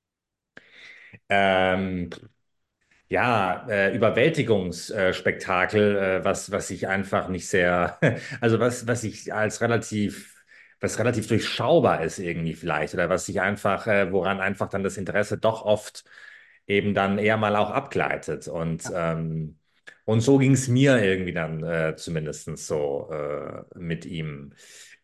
ähm, ja, Überwältigungsspektakel, was ich einfach nicht sehr, also was ich als was relativ durchschaubar ist irgendwie vielleicht, oder was sich einfach, woran einfach dann das Interesse doch oft eben dann eher mal auch abgleitet. Ja. Und so ging es mir irgendwie dann zumindest so mit ihm.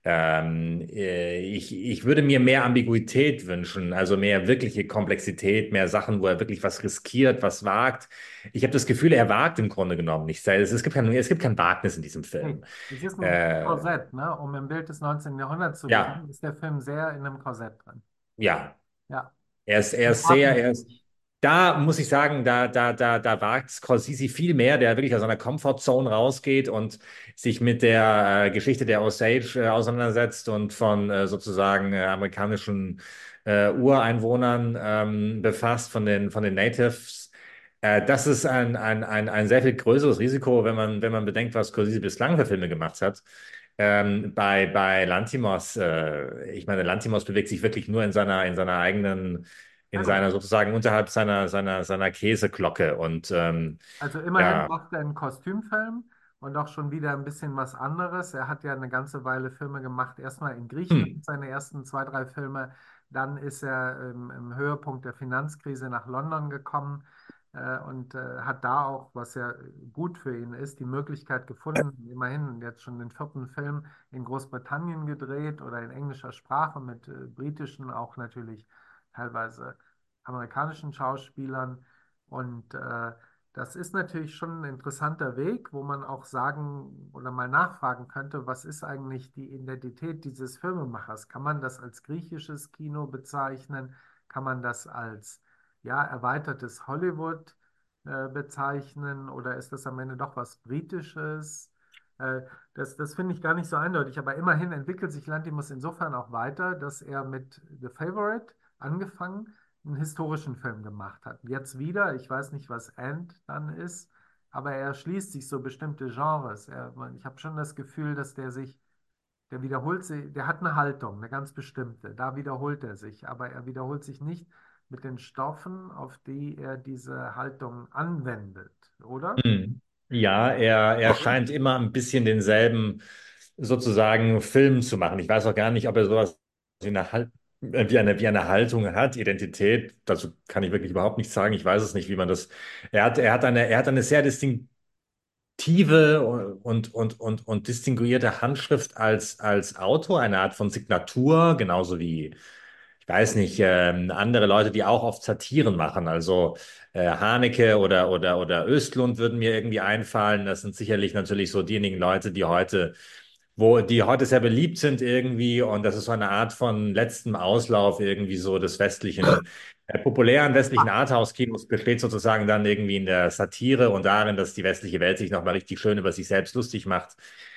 Ich würde mir mehr Ambiguität wünschen, also mehr wirkliche Komplexität, mehr Sachen, wo er wirklich was riskiert, was wagt. Ich habe das Gefühl, er wagt im Grunde genommen nichts. Es gibt kein Wagnis in diesem Nee, Film. es ist ein Äh, Korsett, ne? Um im Bild des 19. Jahrhunderts zu ja, bleiben, ist der Film sehr in einem Korsett drin. ja. Ja, Er und ist er ist, ordnungslos. da muss ich sagen, da wagt Scorsese viel mehr, der wirklich aus seiner Comfortzone rausgeht und sich mit der Geschichte der Osage auseinandersetzt und von sozusagen amerikanischen Ureinwohnern befasst, von den Natives. Das ist ein sehr viel größeres Risiko, wenn man bedenkt, was Scorsese bislang für Filme gemacht hat. Bei Lanthimos, ich meine, Lanthimos bewegt sich wirklich nur in seiner eigenen, Na in gut. seiner sozusagen unterhalb seiner Käseglocke. Und Also immerhin ja, macht er einen Kostümfilm und auch schon wieder ein bisschen was anderes. Er hat ja eine ganze Weile Filme gemacht. Erstmal in hm, Griechenland seine ersten 2, 3 Filme. Dann ist er im Höhepunkt der Finanzkrise nach London gekommen und hat da auch, was ja gut für ihn ist, die Möglichkeit gefunden, immerhin jetzt schon den 4. Film in Großbritannien gedreht oder in englischer Sprache mit britischen, auch natürlich teilweise amerikanischen Schauspielern. Und Das ist natürlich schon ein interessanter Weg, wo man auch sagen oder mal nachfragen könnte, was ist eigentlich die Identität dieses Filmemachers? Kann man das als griechisches Kino bezeichnen? Kann man das als ja, erweitertes Hollywood bezeichnen? Oder ist das am Ende doch was Britisches? Äh, das finde ich gar nicht so eindeutig, aber immerhin entwickelt sich Lanthimos insofern auch weiter, dass er mit The Favourite angefangen einen historischen Film gemacht hat. Jetzt wieder, ich weiß nicht, was Ant dann ist, aber er schließt sich so bestimmte Genres. Ich habe schon das Gefühl, dass der wiederholt sich, der hat eine Haltung, eine ganz bestimmte. Da wiederholt er sich, aber er wiederholt sich nicht mit den Stoffen, auf die er diese Haltung anwendet, oder? Mhm. Ja, er scheint immer ein bisschen denselben sozusagen Film zu machen. Ich weiß auch gar nicht, ob er sowas wie wie eine Haltung hat, Identität. Dazu kann ich wirklich überhaupt nichts sagen. Ich weiß es nicht, wie man das. Er hat eine sehr distinktive und distinguierte Handschrift als Autor, eine Art von Signatur, genauso wie ich weiß nicht, andere Leute, die auch oft Satiren machen. Also Haneke oder Östlund würden mir irgendwie einfallen. Das sind sicherlich natürlich so diejenigen Leute, die heute sehr beliebt sind irgendwie. Und das ist so eine Art von letztem Auslauf irgendwie so des populären westlichen Arthouse-Kinos besteht sozusagen dann irgendwie in der Satire und darin, dass die westliche Welt sich nochmal richtig schön über sich selbst lustig macht.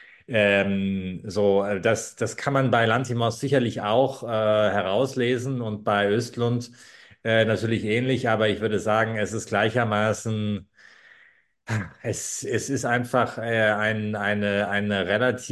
Das kann man bei Lanthimos sicherlich auch herauslesen und bei Östlund natürlich ähnlich, aber ich würde sagen, es ist gleichermaßen, es ist einfach eine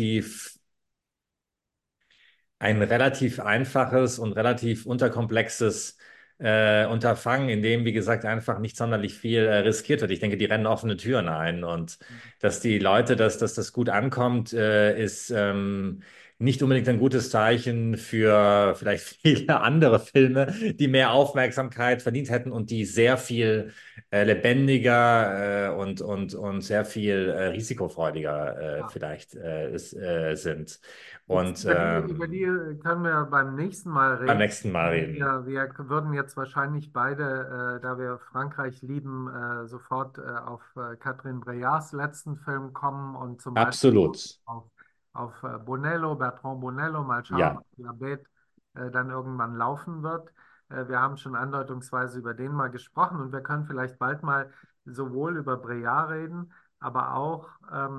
ein relativ einfaches und relativ unterkomplexes Unterfangen, in dem, wie gesagt, einfach nicht sonderlich viel riskiert wird. Ich denke, die rennen offene Türen ein und dass die Leute, dass das gut ankommt, ist nicht unbedingt ein gutes Zeichen für vielleicht viele andere Filme, die mehr Aufmerksamkeit verdient hätten und die sehr viel lebendiger und sehr viel risikofreudiger Ja. vielleicht sind. Jetzt Und über die können wir beim nächsten Mal beim reden. nächsten Mal reden. Wir würden jetzt wahrscheinlich beide, da wir Frankreich lieben, sofort auf Catherine Breillards letzten Film kommen und zum Beispiel Absolut. auf Bonello, Bertrand Bonello, mal schauen, Ja, ob La Bête dann irgendwann laufen wird. Wir haben schon andeutungsweise über den mal gesprochen und wir können vielleicht bald mal sowohl über Breillat reden, aber auch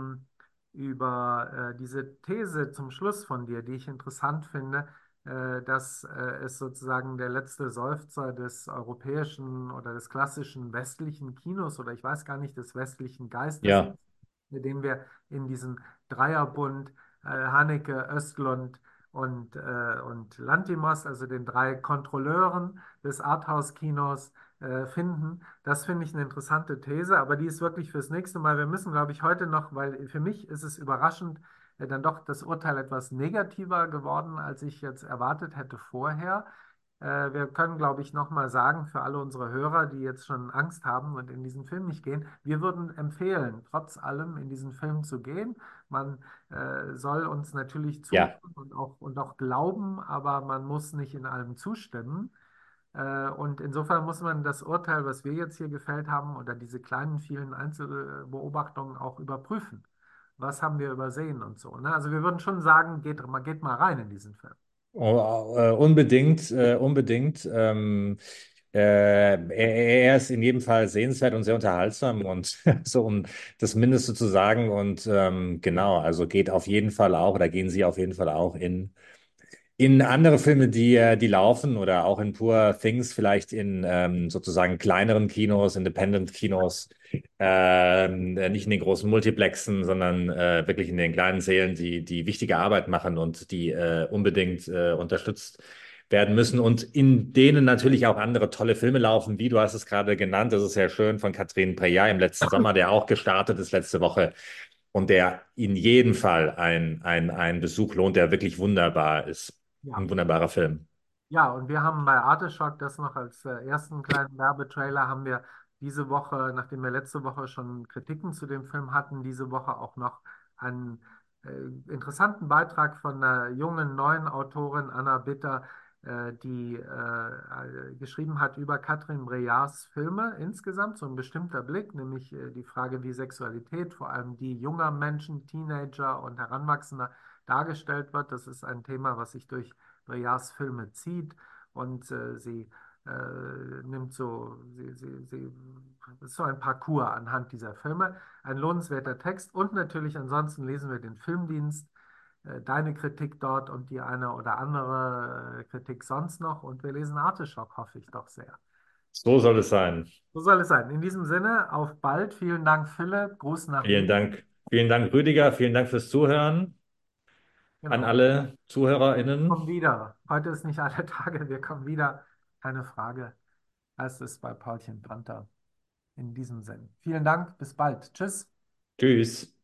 über diese These zum Schluss von dir, die ich interessant finde, dass es sozusagen der letzte Seufzer des europäischen oder des klassischen westlichen Kinos oder ich weiß gar nicht, des westlichen Geistes, ja, den wir in diesem Dreierbund Haneke, Östlund und Lanthimos, also den drei Kontrolleuren des Arthouse-Kinos, finden. Das finde ich eine interessante These, aber die ist wirklich fürs nächste Mal. Wir müssen, glaube ich, heute noch, weil für mich ist es überraschend, dann doch das Urteil etwas negativer geworden, als ich jetzt erwartet hätte vorher. Wir können, glaube ich, nochmal sagen für alle unsere Hörer, die jetzt schon Angst haben und in diesen Film nicht gehen, wir würden empfehlen, trotz allem in diesen Film zu gehen. Man soll uns natürlich ja. zuhören und auch glauben, aber man muss nicht in allem zustimmen. Und insofern muss man das Urteil, was wir jetzt hier gefällt haben, oder diese kleinen, vielen Einzelbeobachtungen auch überprüfen. Was haben wir übersehen und so. Ne? Also wir würden schon sagen, geht mal rein in diesen Film. Unbedingt, unbedingt. Er ist in jedem Fall sehenswert und sehr unterhaltsam und so, um das Mindeste zu sagen. Und genau, also geht auf jeden Fall auch, oder gehen Sie auf jeden Fall auch in andere Filme, die laufen oder auch in Poor Things, vielleicht in sozusagen kleineren Kinos, Independent-Kinos, nicht in den großen Multiplexen, sondern wirklich in den kleinen Sälen, die wichtige Arbeit machen und die unbedingt unterstützt werden müssen und in denen natürlich auch andere tolle Filme laufen, wie du hast es gerade genannt, das ist sehr schön von Catherine Breillat im letzten Sommer, der auch gestartet ist letzte Woche und der in jedem Fall ein Besuch lohnt, der wirklich wunderbar ist. Ja. Ein wunderbarer Film. Ja, und wir haben bei Arteschock das noch als ersten kleinen Werbetrailer haben wir diese Woche, nachdem wir letzte Woche schon Kritiken zu dem Film hatten, diese Woche auch noch einen interessanten Beitrag von einer jungen, neuen Autorin, Anna Bitter, die geschrieben hat über Katrin Breillards Filme insgesamt, so ein bestimmter Blick, nämlich die Frage, wie Sexualität, vor allem die junger Menschen, Teenager und Heranwachsender dargestellt wird. Das ist ein Thema, was sich durch Breillards Filme zieht und sie nimmt so, sie ist so ein Parcours anhand dieser Filme. Ein lohnenswerter Text und natürlich ansonsten lesen wir den Filmdienst, deine Kritik dort und die eine oder andere Kritik sonst noch. Und wir lesen Arteschock, hoffe ich doch sehr. So soll es sein. So soll es sein. In diesem Sinne, auf bald. Vielen Dank, Philipp. Gruß nach Vielen Wien. Dank. Vielen Dank, Rüdiger. Vielen Dank fürs Zuhören an Genau. alle Kommen ZuhörerInnen. wieder. Heute ist nicht alle Tage. Wir kommen wieder. Keine Frage. Es ist bei Paulchen Panther. In diesem Sinn. Vielen Dank. Bis bald. Tschüss. Tschüss.